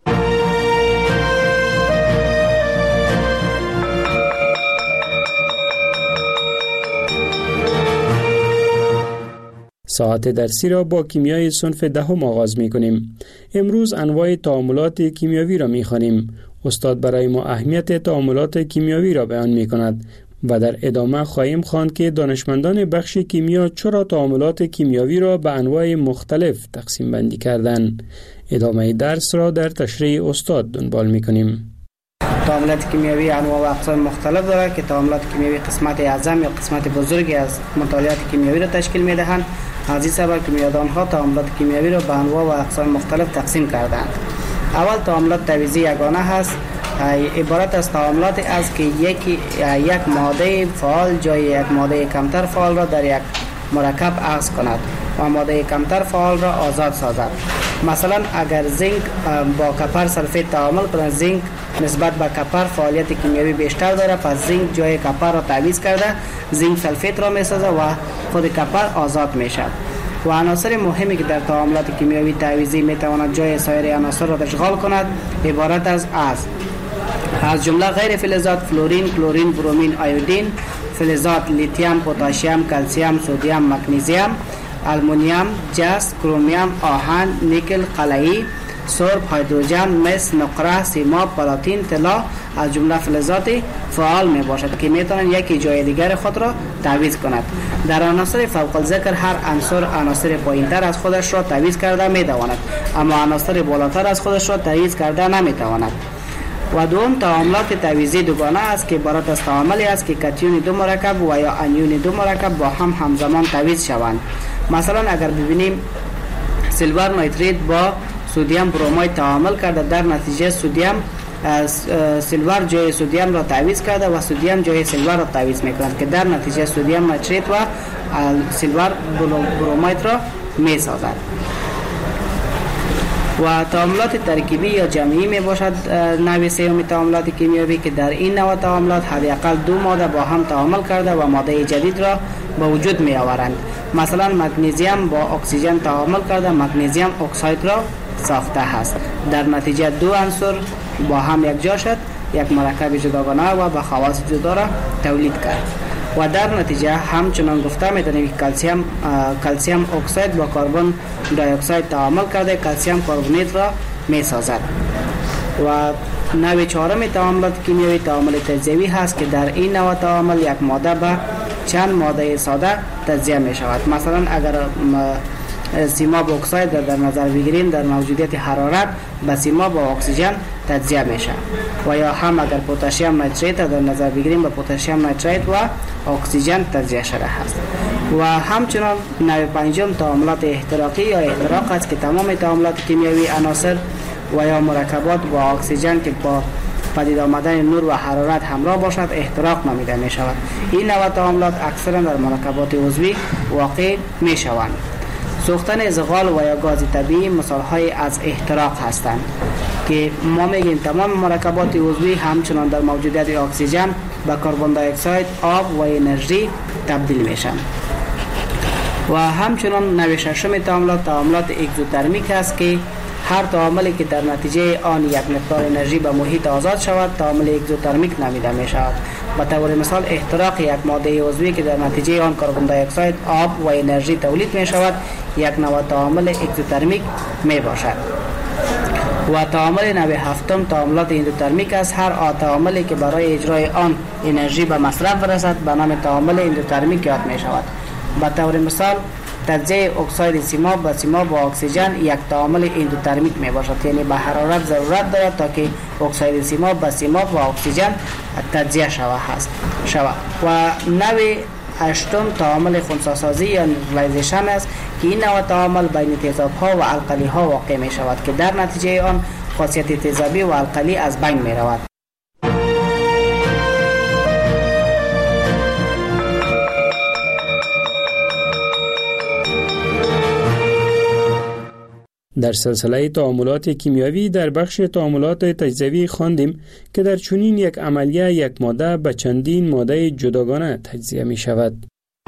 ساعت درسی را با کیمیای صنف دهم آغاز می کنیم. امروز انواع تعاملات کیمیاوی را می خوانیم. استاد برای ما اهمیت تعاملات کیمیاوی را بیان می کند و در ادامه خواهیم خواند که دانشمندان بخش کیمیا چرا تعاملات کیمیاوی را به انواع مختلف تقسیم بندی کردند. ادامه درس را در تشریح استاد دنبال می کنیم. تعاملات کیمیاوی انواع و اقسام مختلف دارد که تعاملات کیمیاوی قسمت اعظم یا قسمت بزرگی از مطالعات کیمیاوی را تشکیل می دهند. از این سبب کیمیادانها تعاملات کیمیاوی را به انواع و اقسام مختلف تقسیم کردند. اول تعاملات تعویضی یگانه هست، عبارت از تعاملات است که یک یک ماده فعال جای یک ماده کمتر فعال را در یک مرکب اخذ کند و ماده کمتر فعال را آزاد سازد. مثلا اگر زینک با کپر سلفید تعامل کند، زینک نسبت به کپر فعالیت کیمیایی بیشتر داره، پس زینک جای کپر را تعویض کرده زینک سلفیت را میسازه و خود کپر آزاد میشه. و عناصر مهمی که در تعاملات کیمیایی تعویضی میتواند جای سایر عناصر را اشغال کند عبارت از از از جمله غیر فلزات فلورین، کلورین، برومین، آیودین، فلزات لیتیوم، پتاسیم، کلسیم، سدیم، مگنیزیم، آلومینیوم، جست، کرومیوم، آهن، نیکل، قلعی، سرب، هیدروژن، مس، نقره، سیماب، پلاتین، طلا از جمله فلزات فعال می باشد که می توانند یکی جای دیگر خود را تعویض کند. در عناصر فوق الذکر هر عنصر عناصر پایینتر از خودش را تعویض کرده می تواند، اما عناصر بالاتر از خودش را تعویض کرده نمی تواند. و دوم تعاملات تعویضی دوگانه است که عبارت از تعاملی است که کاتیون دو مرکب و یا انیون دو مرکب با هم همزمان تعویض شوند. مثلا اگر ببینیم سیلور نیتریت با سدیم برومید تعامل کرده، در نتیجه سدیم سیلور جای سدیم را تعویض کرده و سدیم جای سیلور را تعویض میکند که در نتیجه سدیم نیتریت و سیلور برومید را میسازد. و تعاملات ترکیبی یا جمعی می باشد نوع سوم تعاملات کیمیایی که در این نوع تعاملات حداقل دو ماده با هم تعامل کرده و ماده جدید را به وجود می آورند. مثلا مگنیزیم با اکسیژن تعامل کرده مگنیزیم اکساید را ساخته است. در نتیجه دو عنصر با هم یک جا شد، یک مرکب جداگانه و به خواص جدا را تولید کرد. و در نتیجه همچنان گفته می‌توانیم که کلسیم کلسیم اکساید با کربن دی اکساید تعامل کرده کلسیم کربونیت را می‌سازد. و نوع چهارم تعاملات کیمیایی تعامل تجزیوی هست که در این نوع تعامل یک ماده به چند ماده ساده تجزیه می شود. مثلا اگر سیماب اکساید در نظر بگیریم در موجودیت حرارت به سیماب و اکسیژن تجزیه میشه. و یا هم اگر پتاسیم نیتریت در نظر بگیریم به پتاسیم نیتریت و اکسیژن تجزیه شده است. و همچنان نوع پنجم تعاملات احتراقی یا احتراق است که تمام تعاملات کیمیایی عناصر و یا مرکبات با اکسیژن که با پدید آمدن نور و حرارت همراه باشد احتراق نامیده می شود. این نوع تعاملات اکثرا در مرکبات عضوی واقع می شوند. سوختن زغال و یا گاز طبیعی مثال های از احتراق هستند که ما میگیم تمام مرکبات عضوی همچنان در موجودیت اکسیژن به کربن دی اکساید، آب و انرژی تبدیل میشن. و همچنان نوع ششم تعاملات تعاملات اگزوترمیک است که هر تعاملی که در نتیجه آن یک مقدار انرژی به محیط آزاد شود تعامل اگزوترمیک نامیده می شود. به طور مثال احتراق یک ماده عضوی که در نتیجه آن کربن دی اکساید، آب و انرژی تولید می شود یک نوع تعامل اگزوترمیک می باشد. و تعامل نوع هفتم تعاملات اندوترمیک است. هر تعاملی که برای اجرای آن انرژی به مصرف رسد به نام تعامل اندوترمیک یاد می شود. به طور مثال تجزیه اکساید سیماب با سیماب با اکسیژن یک تعامل اندوترمیک می باشد، یعنی به حرارت ضرورت دارد تا که اکساید سیماب با سیماب با اکسیژن تجزیه شود هست شود. و نوع هشتم تعامل خنثی‌سازی یا نیوترالایزیشن است که این نوع تعامل بین تیزاب‌ها و القلی‌ها واقع می شود که در نتیجه آن خاصیت تیزابی و القلی از بین می رود. در سلسله تعاملات کیمیایی در بخش تعاملات تجزیوی خواندیم که در چنین یک عملیه یک ماده به چندین ماده جداگانه تجزیه می شود.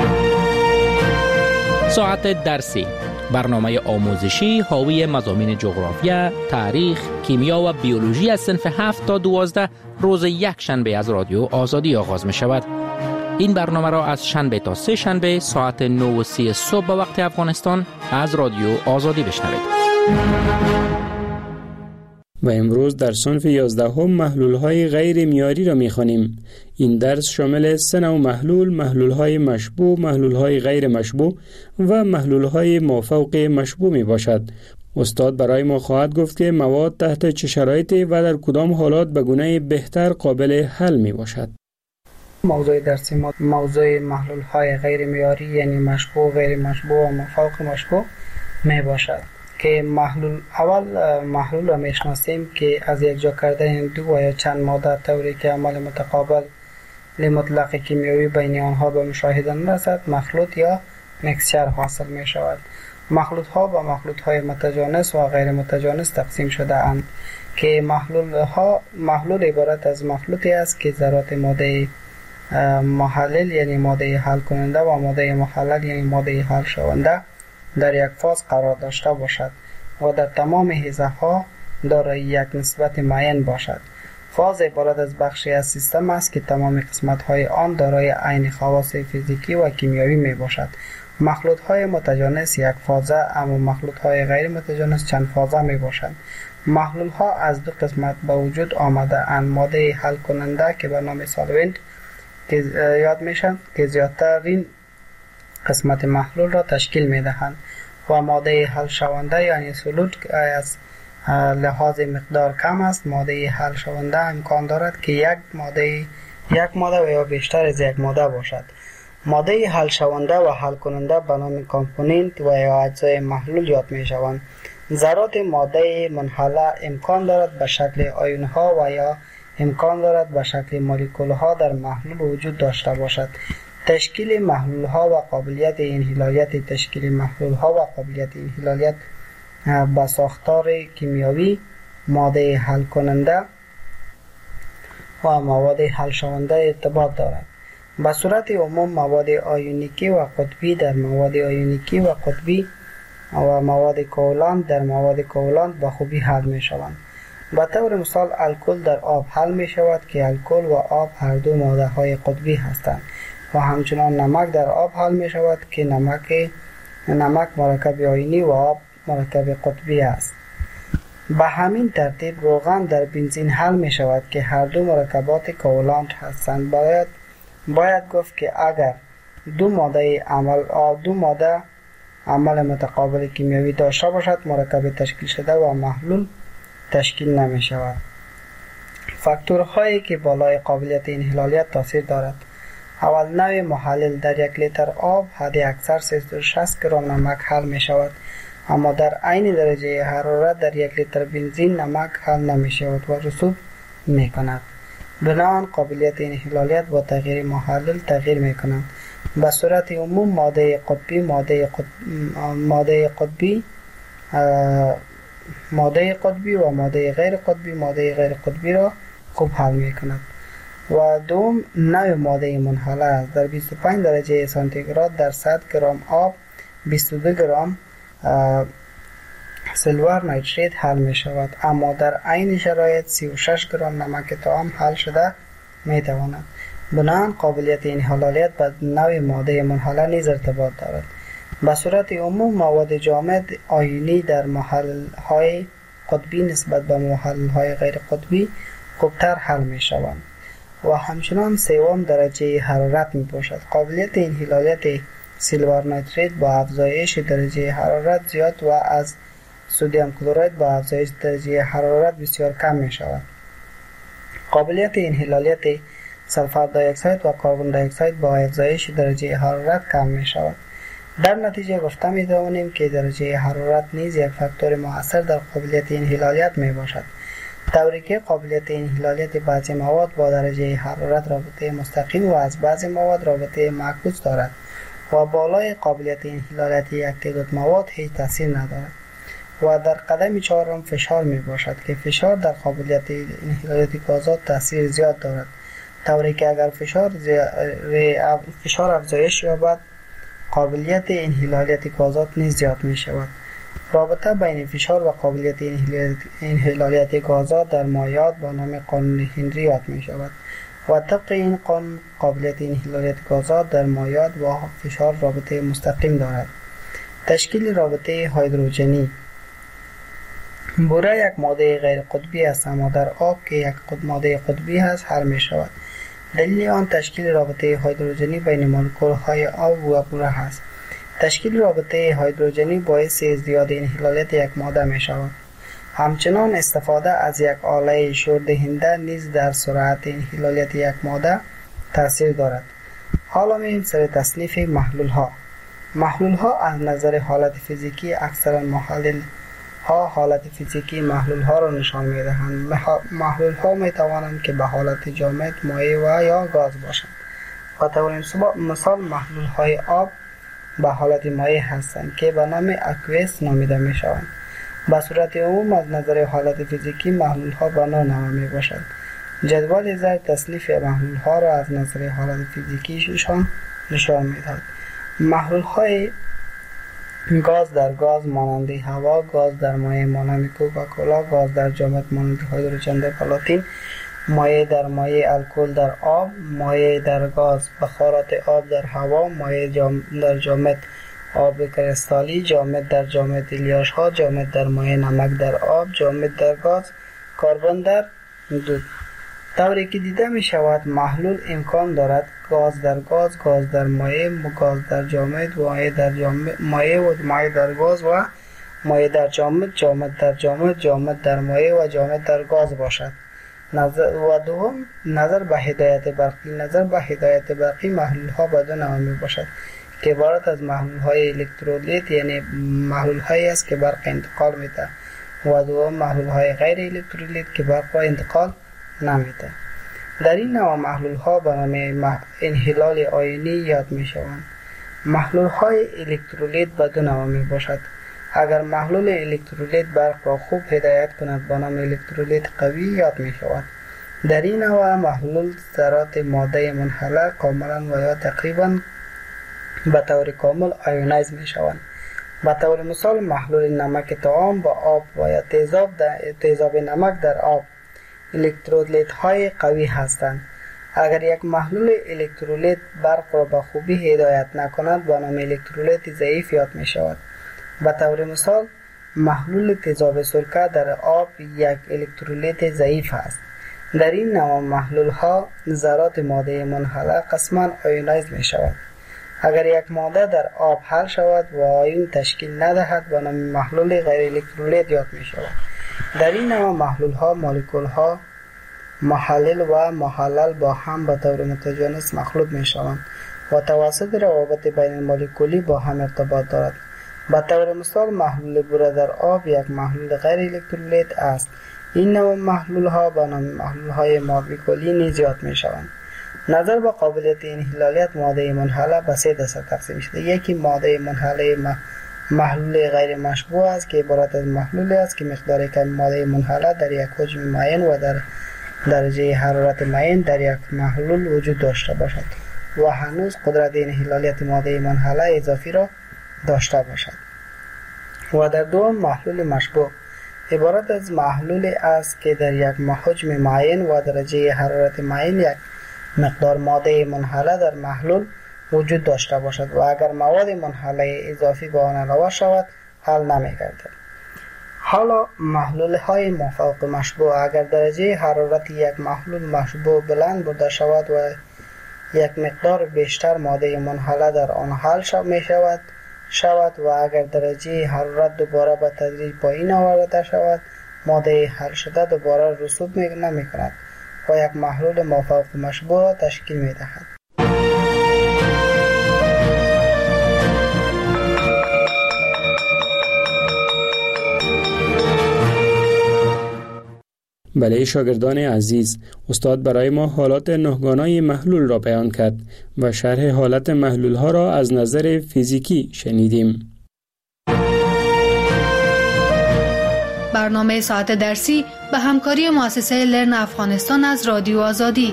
ساعت درسی، برنامه آموزشی حاوی مضامین جغرافیا، تاریخ، کیمیا و بیولوژی از صنف هفت تا دوازده روز یک شنبه از رادیو آزادی آغاز می شود. این برنامه را از شنبه تا سه شنبه ساعت نه و سی صبح به وقت افغانستان از رادیو آزادی بشنوید. و امروز در صنف یازدهم محلول‌های غیر معیاری را می‌خوانیم. این درس شامل سه نوع محلول، محلول‌های مشبوع، محلول‌های غیر مشبوع و محلول‌های مافوق مشبوع میباشد. استاد برای ما خواهد گفت که مواد تحت چه شرایطی و در کدام حالات به گونه بهتر قابل حل میباشد. موضوع درسی ما موضوع محلول‌های غیر معیاری یعنی مشبوع، غیر مشبوع و مافوق مشبوع میباشد. که محلول اول محلول را میشناسیم که از یک جا کردن دو و یا چند ماده طوری که عمل متقابل مطلق کیمیایی بین آنها به مشاهده نرسد مخلوط یا مکسچر حاصل می شود. مخلوط ها و مخلوط های متجانس و غیر متجانس تقسیم شده اند که محلول ها محلول عبارت از مخلوطی است که ذرات ماده محلل یعنی ماده حل کننده و ماده محلل یعنی ماده حل شونده در یک فاز قرار داشته باشد و در تمام حیزه ها دارای یک نسبت معین باشد. فاز عبارت از بخشی از سیستم است که تمام قسمت های آن دارای عین خواص فیزیکی و کیمیایی می باشد. مخلوط های متجانس یک فازه اما مخلوط های غیر متجانس چند فازه می باشند. محلول ها از دو قسمت به وجود آمده اند: ماده حل کننده که به نام سالونت که یاد میشن که زیادترین قسمت محلول را تشکیل می دهند و ماده حل شونده یعنی سولوت که از لحاظ مقدار کم است. ماده حل شونده امکان دارد که یک ماده یک ماده و یا بیشتر از یک ماده باشد. ماده حل شونده و حل کننده به نام کامپوننت و یا اجزای محلول یاد می شوند. ذرات ماده منحله امکان دارد به شکل آیون ها و یا امکان دارد به شکل مولکول ها در محلول وجود داشته باشد. تشکیل محلول ها و قابلیت انحلالیت تشکیل محلول ها و قابلیت انحلالیت به ساختار کیمیایی ماده حل کننده و مواد حل شونده ارتباط دارد. به صورت عموم مواد آیونیکی و قطبی در مواد آیونیکی و قطبی و مواد کوالنت در مواد کوالنت به خوبی حل می شوند. به طور مثال الکل در آب حل می شود که الکل و آب هر دو ماده های قطبی هستند و همچنان نمک در آب حل می شود که نمک نمک مرکب آیونی و آب مرکب قطبی است. به همین ترتیب روغن در بنزین حل می شود که هر دو مرکبات کوالنت هستند. باید باید گفت که اگر دو ماده عمل دو ماده عمل متقابل کیمیایی داشته باشد مرکب تشکیل شده و محلول تشکیل نمی شود. فاکتورهایی که بالای قابلیت انحلالیت تاثیر دارد: اول، نوع محلل. در یک لیتر آب حد اکثر سیصد و شصت گرم نمک حل می شود، اما در عین درجه حرارت در یک لیتر بنزین نمک حل نمی شود و رسوب می کند. بنابراین قابلیت انحلالیت با تغییر محلل تغییر می کند. به صورت عموم ماده قطبی ماده قطب... ماده قطبی ماده قطبی و ماده غیر قطبی ماده غیر قطبی را خوب حل می کند. و دوم، نوع ماده منحله است. در بیست و پنج درجه سانتیگراد در صد گرم آب بیست و دو گرم سیلور نیتریت حل می شود، اما در عین شرایط سی و شش گرم نمک طعام حل شده می تواند. بنابراین قابلیت انحلالیت به نوع ماده منحله نیز ارتباط دارد. به صورت عموم مواد جامد آیونی در محلل های قطبی نسبت به محلل های غیر قطبی خوبتر حل می شوند و همچنان سوم درجه حرارت می باشد. قابلیت انحلالیت سیلور نیتریت با افزایش درجه حرارت زیاد و از سدیم کلراید با افزایش درجه حرارت بسیار کم می شود. قابلیت انحلالیت سلفر دی اکساید و کربن دی اکساید با افزایش درجه حرارت کم می شود. در نتیجه گفته می توانیم که درجه حرارت نیز یک فاکتور مؤثر در قابلیت انحلالیت می باشد، طوری که قابلیت انحلالیت بعضی مواد با درجه حرارت رابطه مستقیم و از بعضی مواد رابطه معکوس دارد و بالای قابلیت انحلالیت یک تعداد مواد هیچ تاثیر ندارد. و در قدم چهارم فشار می باشد که فشار در قابلیت انحلالیت گازات تاثیر زیاد دارد، طوری که اگر فشار فشار افزایش یابد قابلیت انحلالیت گازات نیز زیاد می شود. رابطه بین فشار و قابلیت انحلالیت گازات در مایعات با نام قانون هنری یاد می شود و طبق این قانون قابلیت انحلالیت گازات در مایعات با فشار رابطه مستقیم دارد. تشکیل رابطه هیدروژنی. بوره یک ماده غیر قطبی است، اما در آب که یک ماده قطبی است حل می شود. دلیل آن تشکیل رابطه هیدروژنی بین مولکول های آب و بوره است. تشکیل رابطه هیدروژنی باعث ازدیاد انحلالیت یک ماده می شود. همچنان استفاده از یک آله شور دهنده نیز در سرعت انحلالیت یک ماده تاثیر دارد. حالا می‌ریم سر تصنیف محلول ها. محلول ها از نظر حالت فیزیکی اکثرا محلل ها حالت فیزیکی محلول ها را نشان می دهند. محلول ها می توانند که به حالت جامد، مایع و یا گاز باشند. و طور مثال محلول های آب به حالت مایع هستند که به نام اکویس نامیده می شوند. به صورت عموم از نظر حالت فیزیکی محلول ها به نوع نوع می باشد. جدول زیر تصنیف محلول ها را از نظر حالت فیزیکیشان نشان می دهد. محلول های گاز در گاز مانند هوا، گاز در مایع مانند کوکاکولا، گاز در جامد مانند هیدروژن در پلاتین، مایع در مایع الکل در آب، مایع در گاز بخارات آب در هوا، مایع جام در جامد آب کریستالی، جامد در جامد الیاش ها، جامد در مایع نمک در آب، جامد در گاز کربن در دود. طوری که دیده می شود محلول امکان دارد گاز در گاز، گاز در مایع، گاز در جامد، مایع در جامد، مایع و مایع در گاز و مایع در جامد، جامد در جامد، جامد در مایع و جامد در گاز باشد. نظر و دوم نظر به هدایت برقی. نظر به هدایت برقی محلول ها به دو نوع می باشد که عبارت از محلول های الکترولیت یعنی محلول هایی است که برق انتقال می ده و دوم محلول های غیر الکترولیت که برق را انتقال نمی ده. در این نوع محلول ها به نام انحلال آیونی یاد می شوند. محلول های الکترولیت به دو نوع می باشد. اگر محلول الکترولیت برق را خوب هدایت کند به نام الکترولیت قوی یاد می شود. در این نوع محلول ذرات ماده منحله کاملا و یا تقریبا به طور کامل آیونایز می شوند. به طور مثال محلول نمک طعام با آب و یا تیزاب تیزاب نمک در آب الکترولیت های قوی هستند. اگر یک محلول الکترولیت برق را به خوبی هدایت نکند به نام الکترولیت ضعیف یاد می شود. به طور مثال محلول تیزاب سرکه در آب یک الکترولیت ضعیف است. در این نوع محلول ها ذرات ماده منحله قسما آیونایز می شود. اگر یک ماده در آب حل شود و آیون تشکیل ندهد به نام محلول غیر الکترولیت یاد می شود. در این نوع محلول ها مولکول ها محلل و محلل با هم به طور متجانس مخلوط می شوند و توسط روابط بین مولکولی با هم ارتباط دارد. به طور مثال محلول بوره در آب یک محلول غیر الکترولیت است. این نوع محلول ها به نام محلول های مولکولی نیز یاد می شوند. نظر به قابلیت انحلالیت ماده منحله به سه دسته تقسیم شده. یکی ماده منحله محلول غیر مشبوع است که عبارت از محلولی است که مقدار کم ماده منحله در یک حجم معین و در درجه حرارت معین در یک محلول وجود داشته باشد و هنوز قدرت انحلالیت ماده منحله اضافی را داشته باشد. و در دوم محلول مشبوع عبارت از محلولی است که در یک حجم معین و درجه حرارت معین یک مقدار ماده منحله در محلول وجود داشته باشد و اگر مواد منحله اضافی به آن علاوه شود حل نمی‌گردد. حالا محلول های مافوق مشبوع اگر درجه حرارت یک محلول مشبوع بلند بوده شود و یک مقدار بیشتر ماده منحله در آن حل می شود شود و اگر درجه حرارت دوباره به تدریج پایین آورده شود ماده حل شده دوباره رسوب نمی کند و یک محلول مافوق مشبوع تشکیل می دهد. بله شاگردان عزیز، استاد برای ما حالات نهگانای محلول را بیان کرد و شرح حالت محلول ها را از نظر فیزیکی شنیدیم. برنامه ساعت درسی به همکاری مؤسسه لرن افغانستان از رادیو آزادی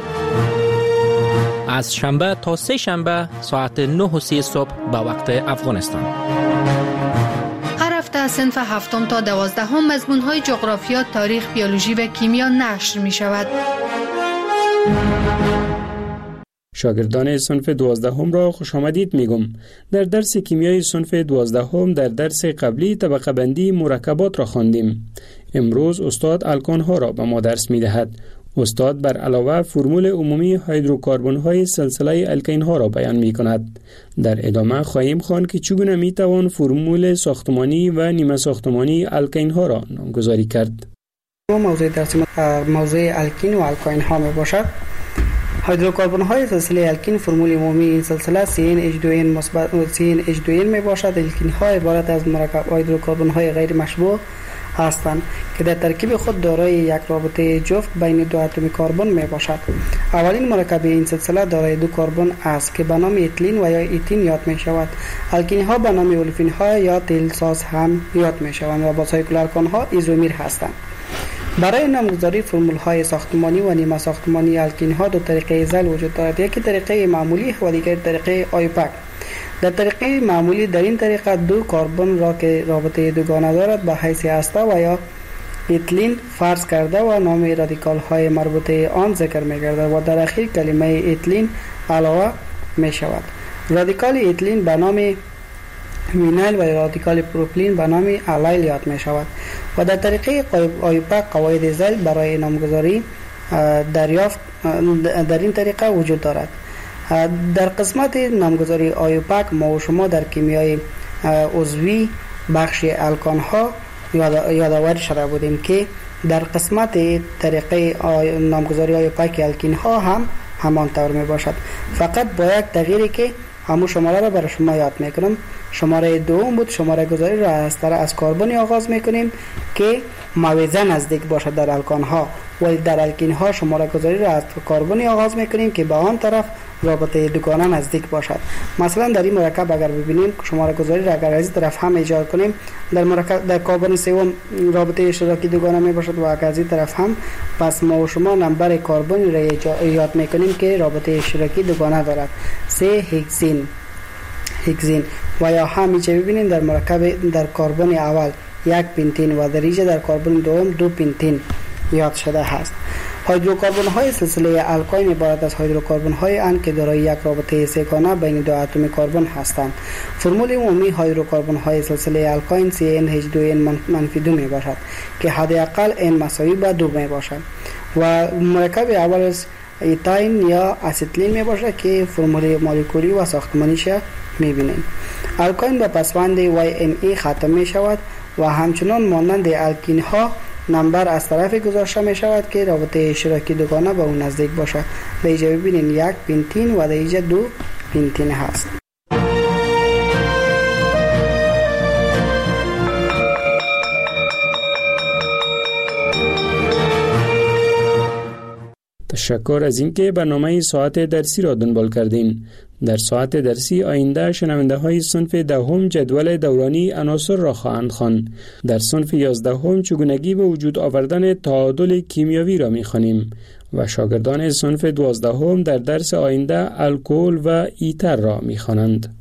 از شنبه تا سه شنبه ساعت نه و سی صبح به وقت افغانستان. هر هفته صنف هفتم تا دوازدهم مضمون‌های جغرافیا، تاریخ، بیولوژی و کیمیا نشر می شود. شاگردان صنف دوازدهم را خوش آمدید میگم. در درس کیمیای صنف دوازدهم در درس قبلی طبقه بندی مرکبات را خواندیم. امروز استاد الکان ها را به ما درس می دهد. استاد بر علاوه فرمول عمومی هیدروکاربن های سلسله الکین ها را بیان می کند. در ادامه خواهیم خواند که چگونه می توان فرمول ساختمانی و نیمه ساختمانی الکین ها را نامگذاری کرد. موضوع درس موضوع الکین و الکین ها می باشد. هیدروکاربن های سلسله الکین فرمول عمومی این سلسله سی ان اچ دو ان مثبت سی ان اچ دو ان می باشد. الکین ها عبارت از مرکب هیدروکاربن های غیر مشبوع هستند که در ترکیب خود دارای یک رابطه جفت بین دو اتم کربن می باشد. اولین مرکب این سلسله دارای دو کربن است که به نام اتیلین و یا ایتین یاد می شود. الکین ها به نام اولفین ها یا تیل ساز هم یاد می شوند و با سایکل الکان ها ایزومیر هستند. برای نامگذاری فرمول های ساختمانی و نیمه ساختمانی الکین ها دو طریقه ازل وجود دارد، یکی طریقه معمولی و دیگر طریقه آیوپک. در طریقه معمولی در این طریقه دو کربن را که رابطه دوگانه دارد به حیث هسته و یا اتیلین فرض کرده و نام رادیکال های مربوطه آن ذکر می گردد و در اخیر کلمه اتیلین علاوه می شود. رادیکال اتیلین به نام وینایل و رادیکال پروپیلین به نام الیل یاد می شود و در طریقه آیوپک قواعد ازل برای نامگذاری دریافت در این طریقه وجود دارد. در قسمت نامگذاری آیوپک ما و شما در کیمیای عضوی بخش الکان ها یادآور شده بودیم که در قسمت طریقه نامگذاری آیوپک الکین ها هم همان طور می باشد، فقط با یک تغییری که همون شماره را برای شما یاد میکنم. شماره دوم بود. شماره گذاری را از طرف از کربنی آغاز میکنیم که موازه نزدیک باشد در الکان ها، ولی در الکین ها شماره گذاری را از کربنی آغاز میکنیم که به آن طرف رابطه دوگانه نزدیک باشد. مثلا در این مرکب اگر ببینیم شماره گذاری را اگر از این طرف هم ایجاد کنیم در مرکب در کربن سوم رابطه اشتراکی دوگانه می باشد و اگر از این طرف هم، پس ما و شما نمبر کربن را یاد میکنیم که رابطه اشتراکی دوگانه دارد، سه هگزین هگزین و یا همیشه ببینیم در مرکب در کربن اول یک پنتین و در اینجا در کربن دوم دو پنتین یاد شده است. هیدروکربن های سلسله الکاین عبارت از هیدروکربن های اند که دارای یک رابطه سه‌گانه بین دو اتم کربن هستند. فرمول عمومی هیدروکربن های سلسله الکاین سی ان اچ دو ان منفی دو می باشد که حداقل n مساوی به دو می باشد و مرکب اول از ایتاین یا اسیتیلین می باشد که فرمول مولکولی و ساختمانیش می بینیم. الکاین به پسوند وای ام ای ختم می شود و همچنان مانند الکین ها نمبر از طرف گذاشته می شود که رابطه اشتراکی دوگانه به اون نزدیک باشد. در اینجا ببینید یک پنتین و در اینجا دو پنتین هست. تشکر از اینکه برنامه ساعت درسی را دنبال کردین. در ساعت درسی آینده شنونده های صنف دهم جدول دورانی عناصر را خواهند خواند. در صنف یازدهم چگونگی به وجود آوردن تعادل کیمیایی را می‌خوانیم و شاگردان صنف دوازدهم در درس آینده الکل و ایتر را می‌خوانند.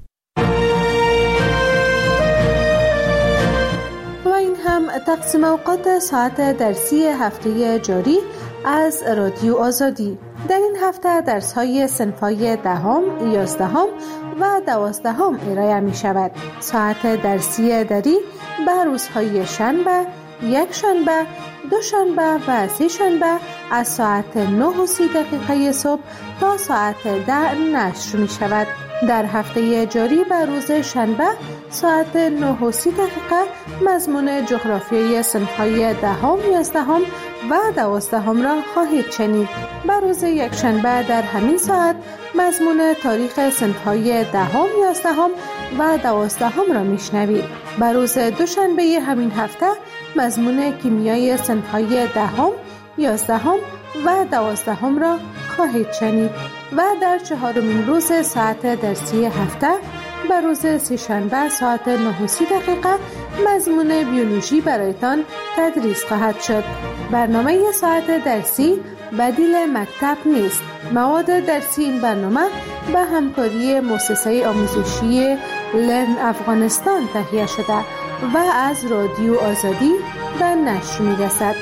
و این هم تقسیم اوقات ساعت درسی هفته جاری از رادیو آزادی. در این هفته درس‌های صنف‌های دهم، یازدهم و دوازدهم ارائه می شود. ساعت درسی دری به روزهای شنبه، یک شنبه، دو شنبه و سه شنبه از ساعت نه و سی دقیقه صبح تا ساعت ده نشر می شود. در هفته جاری به روز شنبه ساعت نه و سی دقیقه مضمون جغرافیای صنف‌های دهم، یازدهم و دوازدهم را خواهید شنید. به روز یک شنبه در همین ساعت مضمون تاریخ صنف‌های دهم، یازدهم و دوازدهم را میشنوید. به روز دوشنبه همین هفته مضمون کیمیای صنف‌های دهم، یازدهم و دوازدهم را خواهید شنید و در چهارمین روز ساعت درسی هفته به روز سه‌شنبه ساعت نه و سی دقیقه مضمون بیولوژی برایتان تدریس خواهد شد. برنامه ساعت درسی بدیل مکتب نیست. مواد درسی این برنامه به همکاری مؤسسه آموزشی لرن افغانستان تهیه شده و از رادیو آزادی به نشر می‌رسد.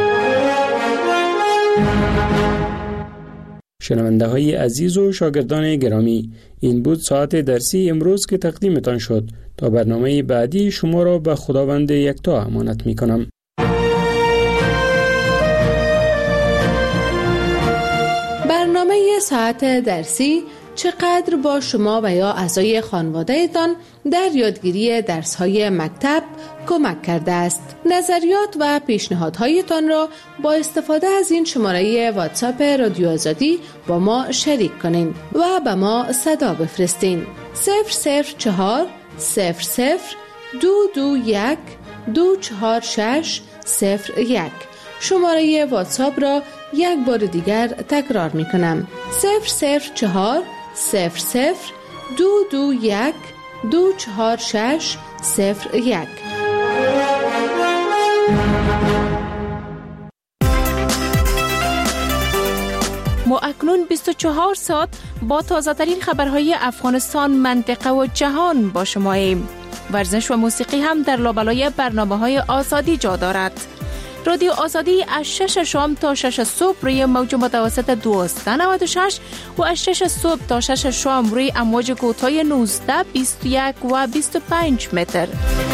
شنونده های عزیز و شاگردان گرامی، این بود ساعت درسی امروز که تقدیمتان شد. تا برنامه بعدی شما را به خداوند یکتا امانت می کنم. برنامه ساعت درسی چقدر با شما و یا اعضای خانواده‌تان در یادگیری درس‌های مکتب کمک کرده است. نظریات و پیشنهادهایتان را با استفاده از این شماره واتساپ رادیو آزادی با ما شریک کنین و به ما صدا بفرستین. صفر صفر چهار صفر صفر دو دو یک دو چهار شش صفر یک. شماره واتساپ را یک بار دیگر تکرار می کنم: صفر صفر چهار صفر صفر دو دو یک دو چهار شش صفر یک. ما اکنون بیست و چهار ساعت با تازه ترین خبرهای افغانستان، منطقه و جهان با شماییم. ورزش و موسیقی هم در لابلای برنامه‌های آزادی جا دارد. رادیو آزادی از شش شام تا شش صبح روی موج متوسط دویست و نود و شش و از شش صبح تا شش شام روی امواج کوتاه نوزده، بیست و یک و بیست و پنج متر.